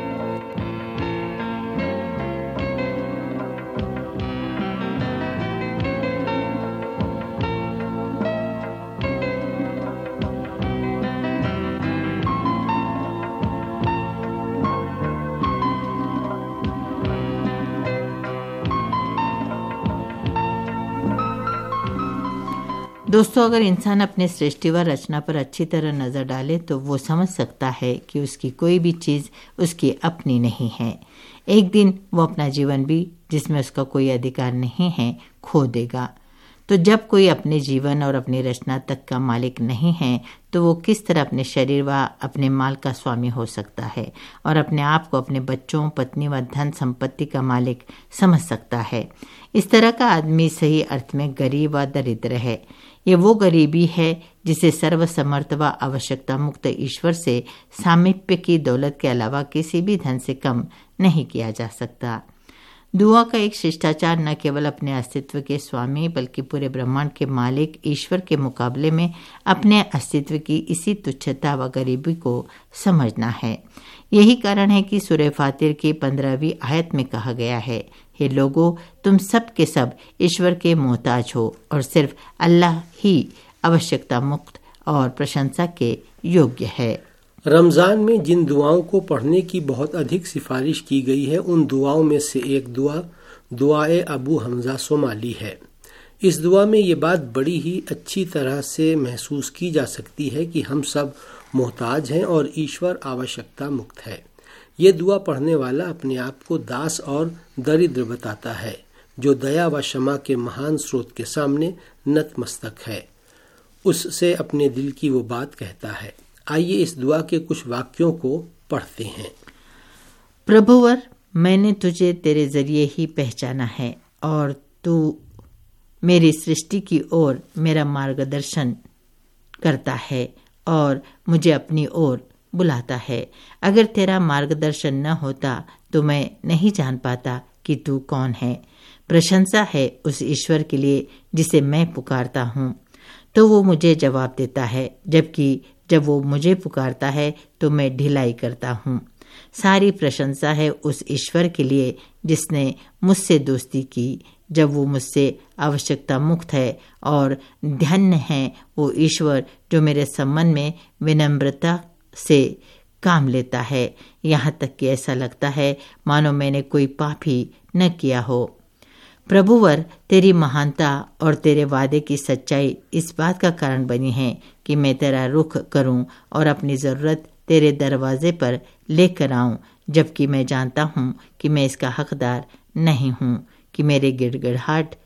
दोस्तों, अगर इंसान अपने सृष्टि व रचना पर अच्छी तरह नजर डाले तो वो समझ सकता है कि उसकी कोई भी चीज उसकी अपनी नहीं है। एक दिन वो अपना जीवन भी, जिसमें उसका कोई अधिकार नहीं है, खो देगा। तो जब कोई अपने जीवन और अपनी रचना तक का मालिक नहीं है तो वो किस तरह अपने शरीर व अपने माल का स्वामी हो सकता है और अपने आप को अपने बच्चों, पत्नी व धन संपत्ति का मालिक समझ सकता है। इस तरह का आदमी सही अर्थ में गरीब व दरिद्र है। ये वो गरीबी है जिसे सर्वसमर्थ व आवश्यकता मुक्त ईश्वर से सामीप्य की दौलत के अलावा किसी भी धन से कम नहीं किया जा सकता। दुआ का एक शिष्टाचार न केवल अपने अस्तित्व के स्वामी बल्कि पूरे ब्रह्मांड के मालिक ईश्वर के मुकाबले में अपने अस्तित्व की इसी तुच्छता व गरीबी को समझना है। यही कारण है कि सूरह फातिर की पंद्रहवीं आयत में कहा गया है, हे लोगों, तुम सब के सब ईश्वर के मोहताज हो और सिर्फ अल्लाह ही आवश्यकता मुक्त और प्रशंसा के योग्य है। रमजान में जिन दुआओं को पढ़ने की बहुत अधिक सिफारिश की गई है उन दुआओं में से एक दुआ दुआए अबू हमजा सोमाली है। इस दुआ में ये बात बड़ी ही अच्छी तरह से महसूस की जा सकती है कि हम सब मोहताज हैं और ईश्वर आवश्यकता मुक्त है। ये दुआ पढ़ने वाला अपने आप को दास और दरिद्र बताता है, जो दया व क्षमा के महान स्रोत के सामने नतमस्तक है। उससे अपने दिल की वो बात कहता है। आइए इस दुआ के कुछ वाक्यों को पढ़ते हैं। प्रभुवर, मैंने तुझे तेरे जरिए ही पहचाना है और तू मेरी सृष्टि की ओर मेरा मार्गदर्शन करता है और मुझे अपनी ओर बुलाता है। अगर तेरा मार्गदर्शन न होता तो मैं नहीं जान पाता कि तू कौन है। प्रशंसा है उस ईश्वर के लिए जिसे मैं पुकारता हूँ, तो वो मुझे जवाब देता है, जबकि जब वो मुझे पुकारता है तो मैं ढिलाई करता हूँ। सारी प्रशंसा है उस ईश्वर के लिए जिसने मुझसे दोस्ती की जब वो मुझसे आवश्यकता मुक्त है, और धन्य है वो ईश्वर जो मेरे संबंध में विनम्रता से काम लेता है, यहाँ तक कि ऐसा लगता है मानो मैंने कोई पाप ही न किया हो। प्रभुवर, तेरी महानता और तेरे वादे की सच्चाई इस बात का कारण बनी है कि मैं तेरा रुख करूं और अपनी ज़रूरत तेरे दरवाजे पर लेकर आऊं, जबकि मैं जानता हूं कि मैं इसका हकदार नहीं हूं, कि मेरे गिड़गिड़ाहट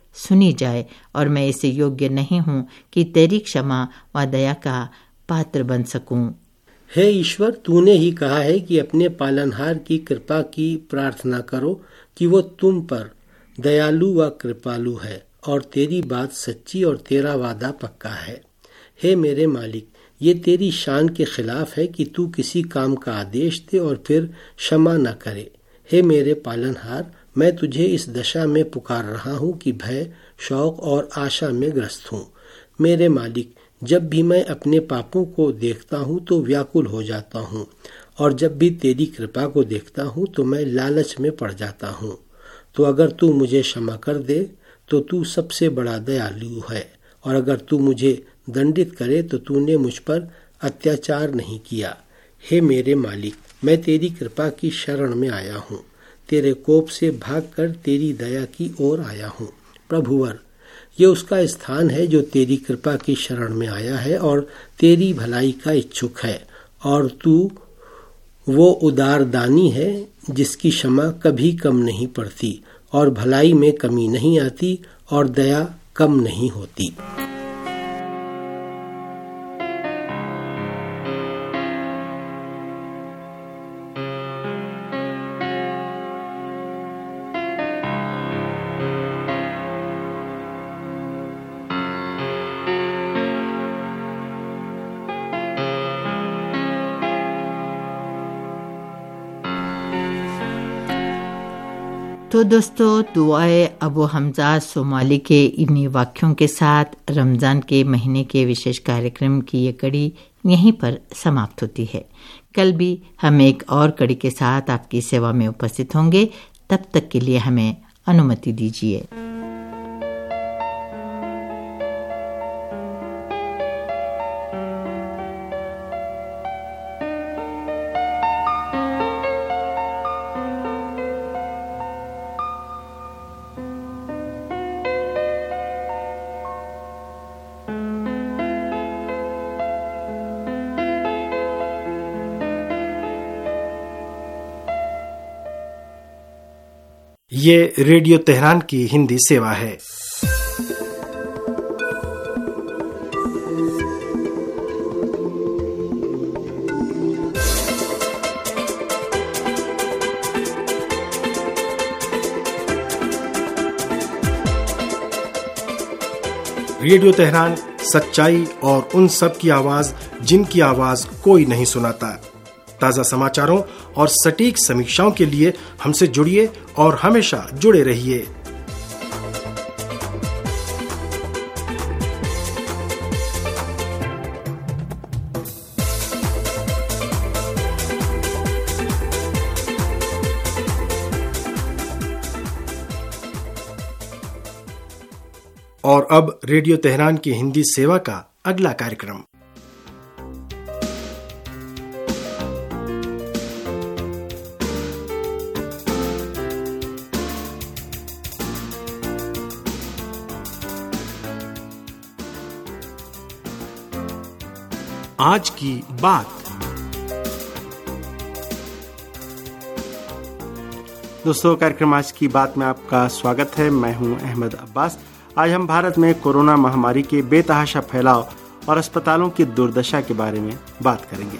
सुनी जाए और मैं इसे योग्य नहीं हूँ कि तेरी क्षमा व दया का पात्र बन सकूं। हे ईश्वर, तूने ही कहा है कि अपने पालनहार की कृपा की प्रार्थना करो कि वो तुम पर दयालु व कृपालु है और तेरी बात सच्ची और तेरा वादा पक्का है। हे मेरे मालिक, ये तेरी शान के खिलाफ है कि तू किसी काम का आदेश दे और फिर क्षमा न करे। हे मेरे पालनहार, मैं तुझे इस दशा में पुकार रहा हूँ कि भय, शौक और आशा में ग्रस्त हूँ। मेरे मालिक, जब भी मैं अपने पापों को देखता हूँ तो व्याकुल हो जाता हूँ और जब भी तेरी कृपा को देखता हूँ तो मैं लालच में पड़ जाता हूँ। तो अगर तू मुझे क्षमा कर दे तो तू सबसे बड़ा दयालु है, और अगर तू मुझे दंडित करे तो तूने मुझ पर अत्याचार नहीं किया। हे मेरे मालिक, मैं तेरी कृपा की शरण में आया हूँ, तेरे कोप से भागकर तेरी दया की ओर आया हूँ। प्रभुवर, ये उसका स्थान है जो तेरी कृपा की शरण में आया है और तेरी भलाई का इच्छुक है, और तू वो उदार दानी है जिसकी क्षमा कभी कम नहीं पड़ती और भलाई में कमी नहीं आती और दया कम नहीं होती। तो दोस्तों, दुआए अबू हमजा सोमाली के इन्हीं वाक्यों के साथ रमज़ान के महीने के विशेष कार्यक्रम की ये कड़ी यहीं पर समाप्त होती है। कल भी हम एक और कड़ी के साथ आपकी सेवा में उपस्थित होंगे। तब तक के लिए हमें अनुमति दीजिए। ये रेडियो तेहरान की हिंदी सेवा है। रेडियो तेहरान सच्चाई और उन सब की आवाज जिनकी आवाज कोई नहीं सुनाता। ताजा समाचारों और सटीक समीक्षाओं के लिए हमसे जुड़िए और हमेशा जुड़े रहिए। और अब रेडियो तेहरान की हिंदी सेवा का अगला कार्यक्रम। आज की बात। दोस्तों, कार्यक्रम आज की बात में आपका स्वागत है। मैं हूं अहमद अब्बास। आज हम भारत में कोरोना महामारी के बेतहाशा फैलाव और अस्पतालों की दुर्दशा के बारे में बात करेंगे।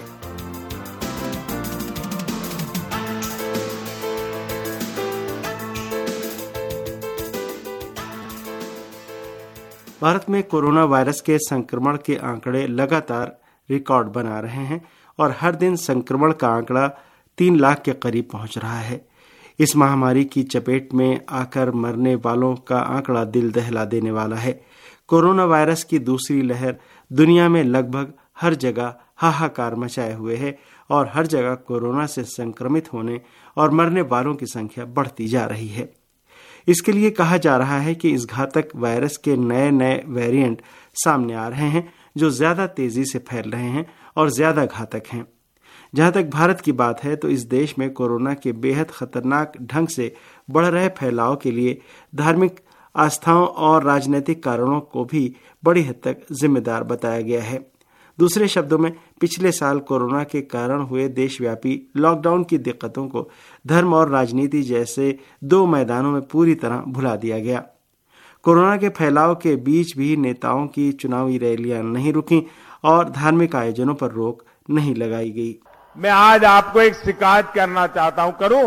भारत में कोरोना वायरस के संक्रमण के आंकड़े लगातार रिकॉर्ड बना रहे हैं और हर दिन संक्रमण का आंकड़ा तीन लाख के करीब पहुंच रहा है। इस महामारी की चपेट में आकर मरने वालों का आंकड़ा दिल दहला देने वाला है। कोरोना वायरस की दूसरी लहर दुनिया में लगभग हर जगह हाहाकार मचाए हुए है और हर जगह कोरोना से संक्रमित होने और मरने वालों की संख्या बढ़ती जा रही है। इसके लिए कहा जा रहा है कि इस घातक वायरस के नए नए वेरिएंट सामने आ रहे हैं जो ज्यादा तेजी से फैल रहे हैं और ज्यादा घातक हैं। जहां तक भारत की बात है तो इस देश में कोरोना के बेहद खतरनाक ढंग से बढ़ रहे फैलाव के लिए धार्मिक आस्थाओं और राजनीतिक कारणों को भी बड़ी हद तक जिम्मेदार बताया गया है। दूसरे शब्दों में, पिछले साल कोरोना के कारण हुए देशव्यापी लॉकडाउन की दिक्कतों को धर्म और राजनीति जैसे दो मैदानों में पूरी तरह भुला दिया गया। कोरोना के फैलाव के बीच भी नेताओं की चुनावी रैलियां नहीं रुकी और धार्मिक आयोजनों पर रोक नहीं लगाई गई। मैं आज आपको एक शिकायत करना चाहता हूं, करूं?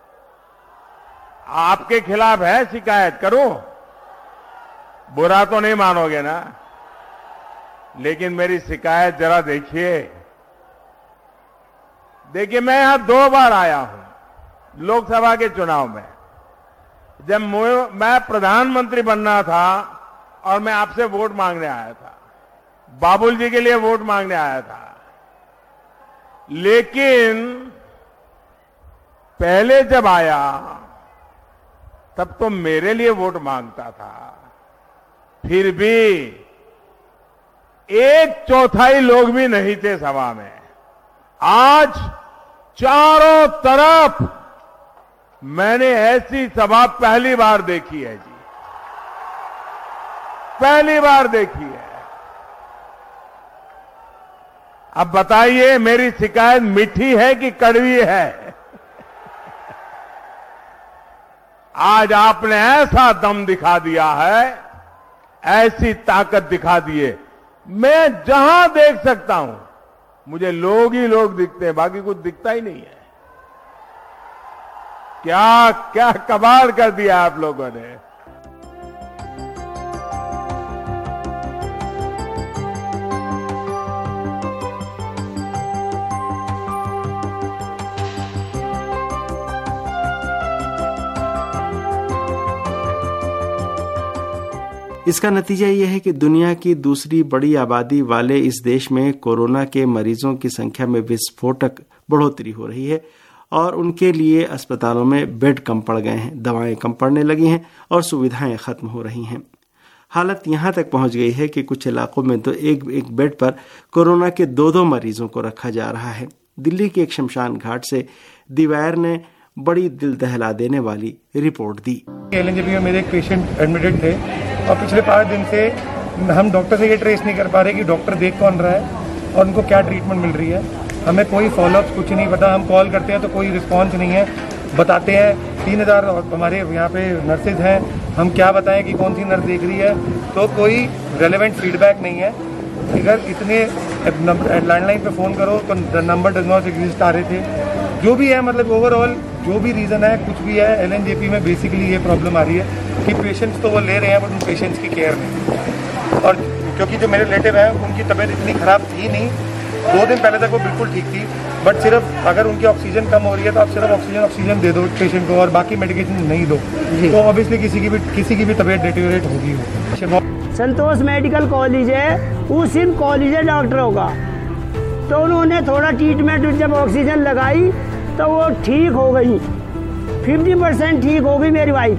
आपके खिलाफ है शिकायत, करूं? बुरा तो नहीं मानोगे ना? लेकिन मेरी शिकायत जरा देखिए। देखिए, मैं यहां दो बार आया हूं लोकसभा के चुनाव में। जब मैं प्रधानमंत्री बनना था और मैं आपसे वोट मांगने आया था, बाबुल जी के लिए वोट मांगने आया था, लेकिन पहले जब आया तब तो मेरे लिए वोट मांगता था। फिर भी एक चौथाई लोग भी नहीं थे सभा में। आज चारों तरफ मैंने ऐसी सभा पहली बार देखी है जी, पहली बार देखी है। अब बताइए, मेरी शिकायत मीठी है कि कड़वी है? आज आपने ऐसा दम दिखा दिया है, ऐसी ताकत दिखा दिए। मैं जहां देख सकता हूं मुझे लोग ही लोग दिखते हैं, बाकी कुछ दिखता ही नहीं है। क्या क्या कमाल कर दिया आप लोगों ने। इसका नतीजा यह है कि दुनिया की दूसरी बड़ी आबादी वाले इस देश में कोरोना के मरीजों की संख्या में विस्फोटक बढ़ोतरी हो रही है और उनके लिए अस्पतालों में बेड कम पड़ गए हैं, दवाएं कम पड़ने लगी हैं और सुविधाएं खत्म हो रही हैं। हालत यहां तक पहुंच गई है कि कुछ इलाकों में तो एक एक बेड पर कोरोना के दो दो मरीजों को रखा जा रहा है। दिल्ली के एक शमशान घाट से दीवार ने बड़ी दिल दहला देने वाली रिपोर्ट दी। एलएनजेबी में मेरे एक पेशेंट एडमिटेड थे और पिछले पाँच दिन से हम डॉक्टर से ये ट्रेस नहीं कर पा रहे कि डॉक्टर देख कौन रहा है और उनको क्या ट्रीटमेंट मिल रही है। हमें कोई फॉलोअप कुछ नहीं पता। हम कॉल करते हैं तो कोई रिस्पॉन्स नहीं है। बताते हैं तीन हज़ार हमारे यहाँ पे नर्सेज हैं, हम क्या बताएं कि कौन सी नर्स देख रही है, तो कोई रेलेवेंट फीडबैक नहीं है। अगर इतने लैंडलाइन पे फ़ोन करो तो नंबर डज नॉट एग्जिस्ट आ रहे थे। जो भी है, मतलब ओवरऑल जो भी रीज़न है, कुछ भी है, एलएनजेपी में बेसिकली ये प्रॉब्लम आ रही है कि पेशेंट्स तो वो ले रहे हैं बट उन पेशेंट्स की केयर नहीं। और क्योंकि जो मेरे रिलेटिव हैं उनकी तबीयत इतनी ख़राब थी नहीं, दो दिन पहले तक वो बिल्कुल ठीक थी, बट सिर्फ अगर उनकी ऑक्सीजन कम हो रही है तो आप सिर्फ ऑक्सीजन ऑक्सीजन दे दो पेशेंट को और बाकी मेडिकेशन नहीं दो, तो ऑब्वियसली किसी की भी किसी की भी तबीयत डिटेरियोरेट होगी। संतोष मेडिकल कॉलेज है, उस इन कॉलेज डॉक्टर होगा, तो उन्होंने थोड़ा ट्रीटमेंट जब ऑक्सीजन लगाई तो वो ठीक हो गई, फिफ्टी परसेंट ठीक हो गई मेरी वाइफ।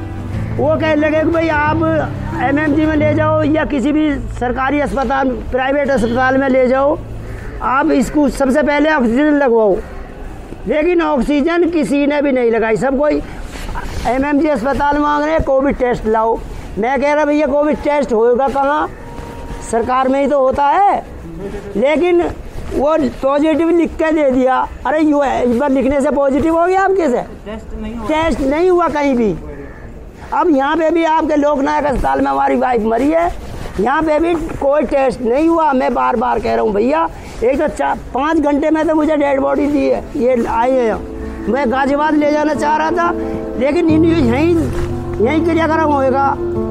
वो कहने लगे कि भाई आप एमएमजी में ले जाओ या किसी भी सरकारी अस्पताल प्राइवेट अस्पताल में ले जाओ, आप इसको सबसे पहले ऑक्सीजन लगवाओ। लेकिन ऑक्सीजन किसी ने भी नहीं लगाई। सब कोई एमएमजी अस्पताल मांग रहे हैं कोविड टेस्ट लाओ। मैं कह रहा भैया कोविड टेस्ट होगा कहाँ, सरकार में ही तो होता है। लेकिन वो पॉजिटिव लिख के दे दिया। अरे यू इस बार लिखने से पॉजिटिव हो गया आपके से? टेस्ट नहीं हुआ, टेस्ट नहीं हुआ कहीं भी। अब यहाँ पे भी आपके लोकनायक अस्पताल में हमारी वाइफ मरी है, यहाँ पे भी कोई टेस्ट नहीं हुआ। मैं बार बार कह रहा हूँ भैया, एक तो चार पाँच घंटे में तो मुझे डेड बॉडी दी है, ये आई है। मैं गाजियाबाद ले जाना चाह रहा था, लेकिन इन यहीं यहीं क्रियाक्रम होएगा,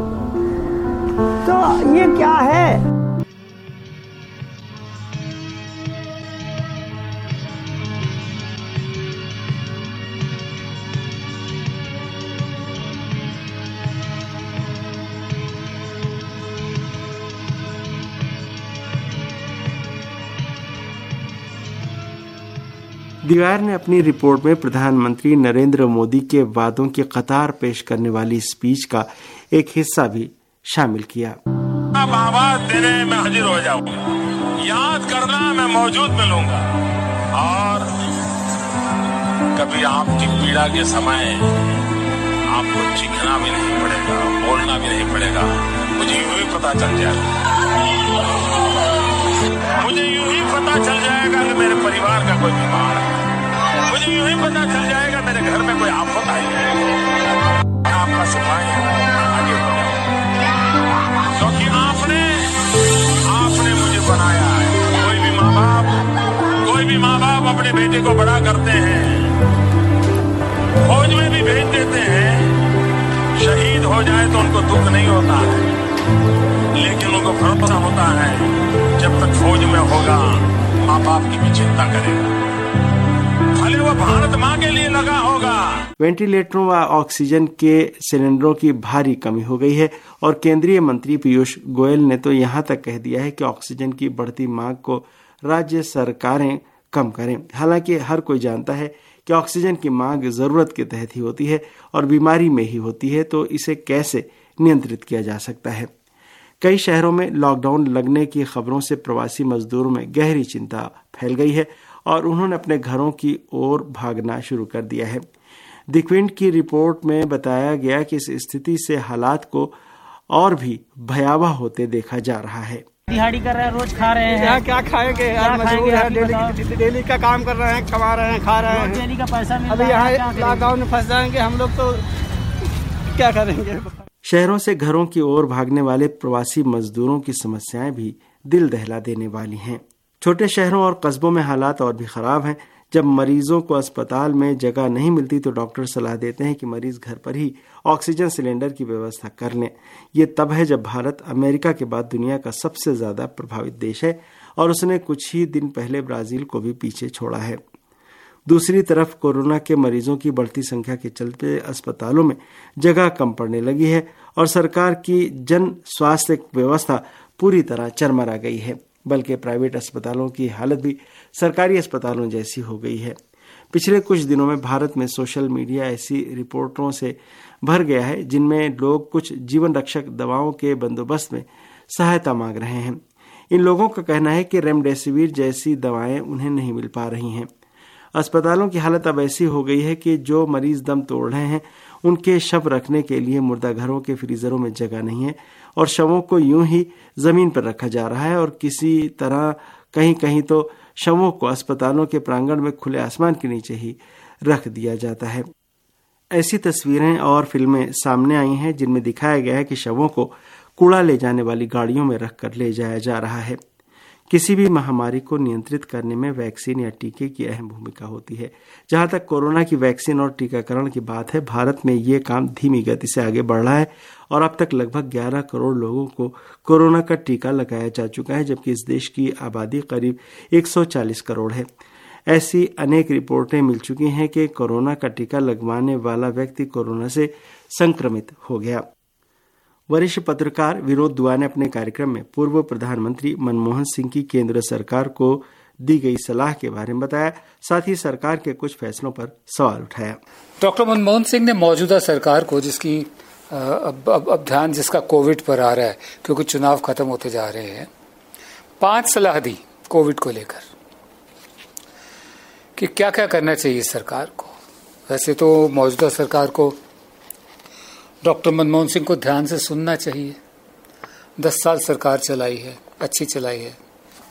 तो ये क्या है? दीवार ने अपनी रिपोर्ट में प्रधानमंत्री नरेंद्र मोदी के वादों की कतार पेश करने वाली स्पीच का एक हिस्सा भी शामिल किया। अब आवाज देने में हाजिर हो जाऊंगा, याद करना मैं मौजूद मिलूंगा, और कभी आपकी पीड़ा के समय आपको चीखना भी नहीं पड़ेगा, बोलना भी नहीं पड़ेगा। मुझे यूं ही पता चल जाएगा, मुझे यूं ही पता चल जाएगा कि मेरे परिवार का कोई बीमार है, मुझे यूं ही पता चल जाएगा मेरे घर में कोई आफत आई है। आपका सिपाही आगे हो जाओ। बेटे को बड़ा करते हैं, फौज में भी भेज देते हैं, शहीद हो जाए तो उनको दुख नहीं होता है, लेकिन उनको भरोसा होता है जब तक फौज में होगा माँ बाप की भी चिंता करेगा, भले वो भारत माँ के लिए लगा होगा। वेंटिलेटरों व ऑक्सीजन के सिलेंडरों की भारी कमी हो गई है और केंद्रीय मंत्री पीयूष गोयल ने तो यहाँ तक कह दिया है कि ऑक्सीजन की बढ़ती मांग को राज्य सरकारें कम करें। हालांकि हर कोई जानता है कि ऑक्सीजन की मांग जरूरत के तहत ही होती है और बीमारी में ही होती है, तो इसे कैसे नियंत्रित किया जा सकता है। कई शहरों में लॉकडाउन लगने की खबरों से प्रवासी मजदूरों में गहरी चिंता फैल गई है और उन्होंने अपने घरों की ओर भागना शुरू कर दिया है। द क्विंट की रिपोर्ट में बताया गया कि इस स्थिति से हालात को और भी भयावह होते देखा जा रहा है। दिहाड़ी कर रहे हैं, रोज खा रहे हैं, यहाँ क्या खाएंगे यार, मजबूर है, डेली डेली का काम कर रहे हैं, कमा रहे हैं, खा रहे हैं, डेली का पैसा मिल अभी यहाँ लॉकडाउन में फंस जाएंगे हम लोग तो क्या करेंगे। शहरों से घरों की ओर भागने वाले प्रवासी मजदूरों की समस्याएं भी दिल दहला देने वाली हैं। छोटे शहरों और कस्बों में हालात और भी खराब हैं। जब मरीजों को अस्पताल में जगह नहीं मिलती तो डॉक्टर सलाह देते हैं कि मरीज घर पर ही ऑक्सीजन सिलेंडर की व्यवस्था कर लें। ये तब है जब भारत अमेरिका के बाद दुनिया का सबसे ज्यादा प्रभावित देश है और उसने कुछ ही दिन पहले ब्राजील को भी पीछे छोड़ा है। दूसरी तरफ कोरोना के मरीजों की बढ़ती संख्या के चलते अस्पतालों में जगह कम पड़ने लगी है और सरकार की जन स्वास्थ्य व्यवस्था पूरी तरह चरमरा गई है, बल्कि प्राइवेट अस्पतालों की हालत भी सरकारी अस्पतालों जैसी हो गई है। पिछले कुछ दिनों में भारत में सोशल मीडिया ऐसी रिपोर्टों से भर गया है जिनमें लोग कुछ जीवन रक्षक दवाओं के बंदोबस्त में सहायता मांग रहे हैं। इन लोगों का कहना है कि रेमडेसिविर जैसी दवाएं उन्हें नहीं मिल पा रही हैं। अस्पतालों की हालत अब ऐसी हो गई है कि जो मरीज दम तोड़ रहे हैं उनके शव रखने के लिए मुर्दा घरों के फ्रीजरों में जगह नहीं है और शवों को यूं ही जमीन पर रखा जा रहा है और किसी तरह कहीं कहीं तो शवों को अस्पतालों के प्रांगण में खुले आसमान के नीचे ही रख दिया जाता है। ऐसी तस्वीरें और फिल्में सामने आई हैं जिनमें दिखाया गया है कि शवों को कूड़ा ले जाने वाली गाड़ियों में रखकर ले जाया जा रहा है। किसी भी महामारी को नियंत्रित करने में वैक्सीन या टीके की अहम भूमिका होती है। जहां तक कोरोना की वैक्सीन और टीकाकरण की बात है, भारत में ये काम धीमी गति से आगे बढ़ रहा है और अब तक लगभग ग्यारह करोड़ लोगों को कोरोना का टीका लगाया जा चुका है, जबकि इस देश की आबादी करीब एक सौ चालीस करोड़ है। ऐसी अनेक रिपोर्टें मिल चुकी हैं कि कोरोना का टीका लगवाने वाला व्यक्ति कोरोना से संक्रमित हो गया। वरिष्ठ पत्रकार विनोद दुआ ने अपने कार्यक्रम में पूर्व प्रधानमंत्री मनमोहन सिंह की केंद्र सरकार को दी गई सलाह के बारे में बताया, साथ ही सरकार के कुछ फैसलों पर सवाल उठाया। डॉक्टर मनमोहन सिंह ने मौजूदा सरकार को, जिसकी अब अब, अब ध्यान जिसका कोविड पर आ रहा है क्योंकि चुनाव खत्म होते जा रहे हैं, पांच सलाह दी कोविड को लेकर कि क्या क्या करना चाहिए सरकार को। वैसे तो मौजूदा सरकार को डॉक्टर मनमोहन सिंह को ध्यान से सुनना चाहिए। दस साल सरकार चलाई है, अच्छी चलाई है।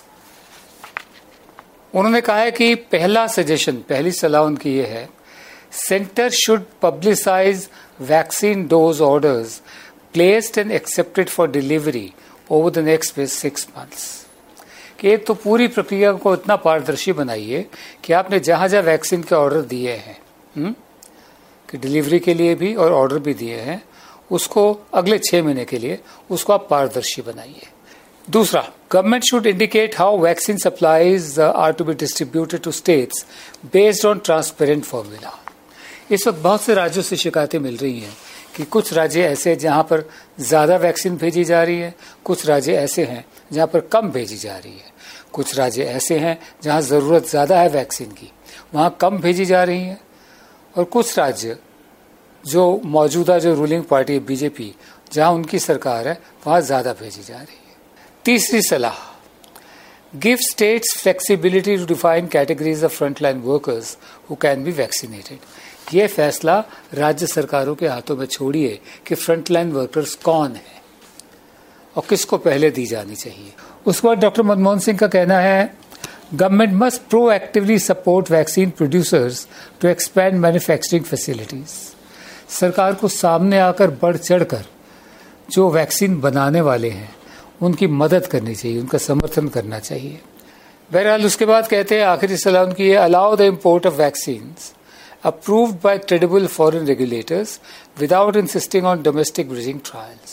उन्होंने कहा है कि पहला सजेशन, पहली सलाह उनकी ये है, centre should publicise vaccine dose orders placed and accepted for delivery over the next six months. कि एक तो पूरी प्रक्रिया को इतना पारदर्शी बनाइए कि आपने जहां जहां वैक्सीन के ऑर्डर दिए हैं, हुँ? कि डिलीवरी के लिए भी और ऑर्डर भी दिए हैं, उसको अगले छह महीने के लिए उसको आप पारदर्शी बनाइए। दूसरा, government should indicate how vaccine supplies are to be distributed to states based on transparent formula. इस वक्त बहुत से राज्यों से शिकायतें मिल रही हैं कि कुछ राज्य ऐसे हैं जहां पर ज्यादा वैक्सीन भेजी जा रही है, कुछ राज्य ऐसे हैं जहां पर कम भेजी जा रही है, कुछ राज्य ऐसे हैं जहां जरूरत ज्यादा है वैक्सीन की, वहां कम भेजी जा रही है, और कुछ राज्य जो मौजूदा जो रूलिंग पार्टी है बीजेपी, जहां उनकी सरकार है वहां ज्यादा भेजी जा रही है। तीसरी सलाह, give states flexibility to define categories of frontline workers who can be vaccinated. ये फैसला राज्य सरकारों के हाथों में छोड़िए कि फ्रंटलाइन वर्कर्स कौन है और किसको पहले दी जानी चाहिए। उसके बाद डॉक्टर मनमोहन सिंह का कहना है, government must proactively support vaccine producers to expand manufacturing facilities. सरकार को सामने आकर बढ़ चढ़कर जो वैक्सीन बनाने वाले हैं उनकी मदद करनी चाहिए, उनका समर्थन करना चाहिए। बहरहाल उसके बाद कहते हैं आखिरी सलाह उनकी है, allow the import of vaccines approved by credible foreign regulators without insisting on domestic bridging trials.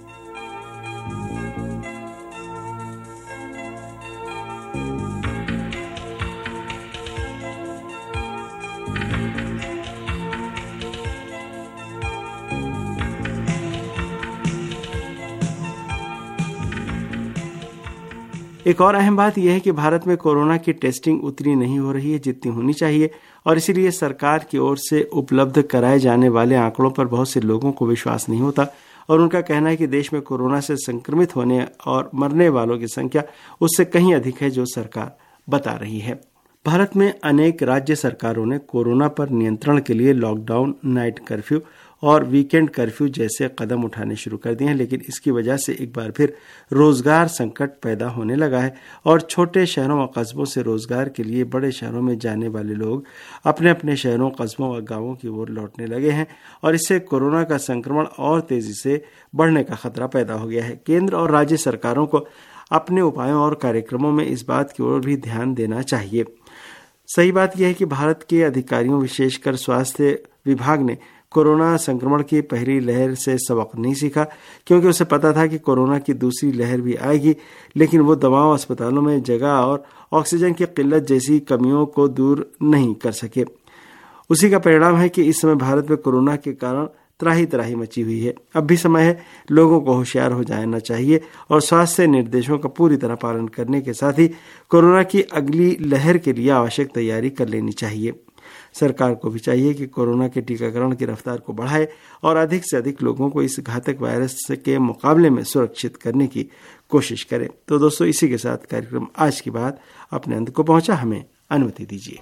एक और अहम बात यह है कि भारत में कोरोना की टेस्टिंग उतनी नहीं हो रही है जितनी होनी चाहिए और इसीलिए सरकार की ओर से उपलब्ध कराए जाने वाले आंकड़ों पर बहुत से लोगों को विश्वास नहीं होता और उनका कहना है कि देश में कोरोना से संक्रमित होने और मरने वालों की संख्या उससे कहीं अधिक है जो सरकार बता रही है। भारत में अनेक राज्य सरकारों ने कोरोना पर नियंत्रण के लिए लॉकडाउन, नाइट कर्फ्यू और वीकेंड कर्फ्यू जैसे कदम उठाने शुरू कर दिए हैं, लेकिन इसकी वजह से एक बार फिर रोजगार संकट पैदा होने लगा है और छोटे शहरों और कस्बों से रोजगार के लिए बड़े शहरों में जाने वाले लोग अपने अपने शहरों, कस्बों और गांवों की ओर लौटने लगे हैं और इससे कोरोना का संक्रमण और तेजी से बढ़ने का खतरा पैदा हो गया है। केंद्र और राज्य सरकारों को अपने उपायों और कार्यक्रमों में इस बात की ओर भी ध्यान देना चाहिए। सही बात यह है कि भारत के अधिकारियों, विशेषकर स्वास्थ्य विभाग ने कोरोना संक्रमण की पहली लहर से सबक नहीं सीखा, क्योंकि उसे पता था कि कोरोना की दूसरी लहर भी आएगी, लेकिन वो दवाओं, अस्पतालों में जगह और ऑक्सीजन की किल्लत जैसी कमियों को दूर नहीं कर सके। उसी का परिणाम है कि इस समय भारत में कोरोना के कारण त्राही त्राही मची हुई है। अब भी समय है, लोगों को होशियार हो जाना चाहिए और स्वास्थ्य निर्देशों का पूरी तरह पालन करने के साथ ही कोरोना की अगली लहर के लिए आवश्यक तैयारी कर लेनी चाहिए। सरकार को भी चाहिए कि कोरोना के टीकाकरण की रफ्तार को बढ़ाए और अधिक से अधिक लोगों को इस घातक वायरस के मुकाबले में सुरक्षित करने की कोशिश करे। तो दोस्तों, इसी के साथ कार्यक्रम आज की बात अपने अंत को पहुंचा। हमें अनुमति दीजिए।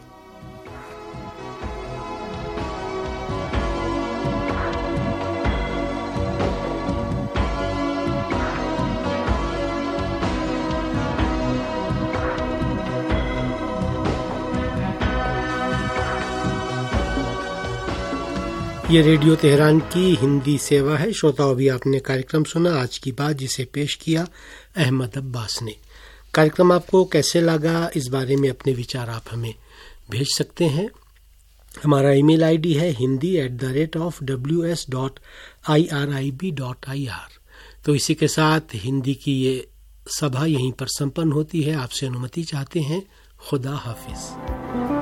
ये रेडियो तेहरान की हिंदी सेवा है। श्रोताओं, अभी आपने कार्यक्रम सुना आज की बात, जिसे पेश किया अहमद अब्बास ने। कार्यक्रम आपको कैसे लगा, इस बारे में अपने विचार आप हमें भेज सकते हैं। हमारा ईमेल आईडी है Hindi at the rate of W S dot I R I B dot I R. तो इसी के साथ हिंदी की ये सभा यहीं पर संपन्न होती है। आपसे अनुमति चाहते हैं। खुदा हाफिज।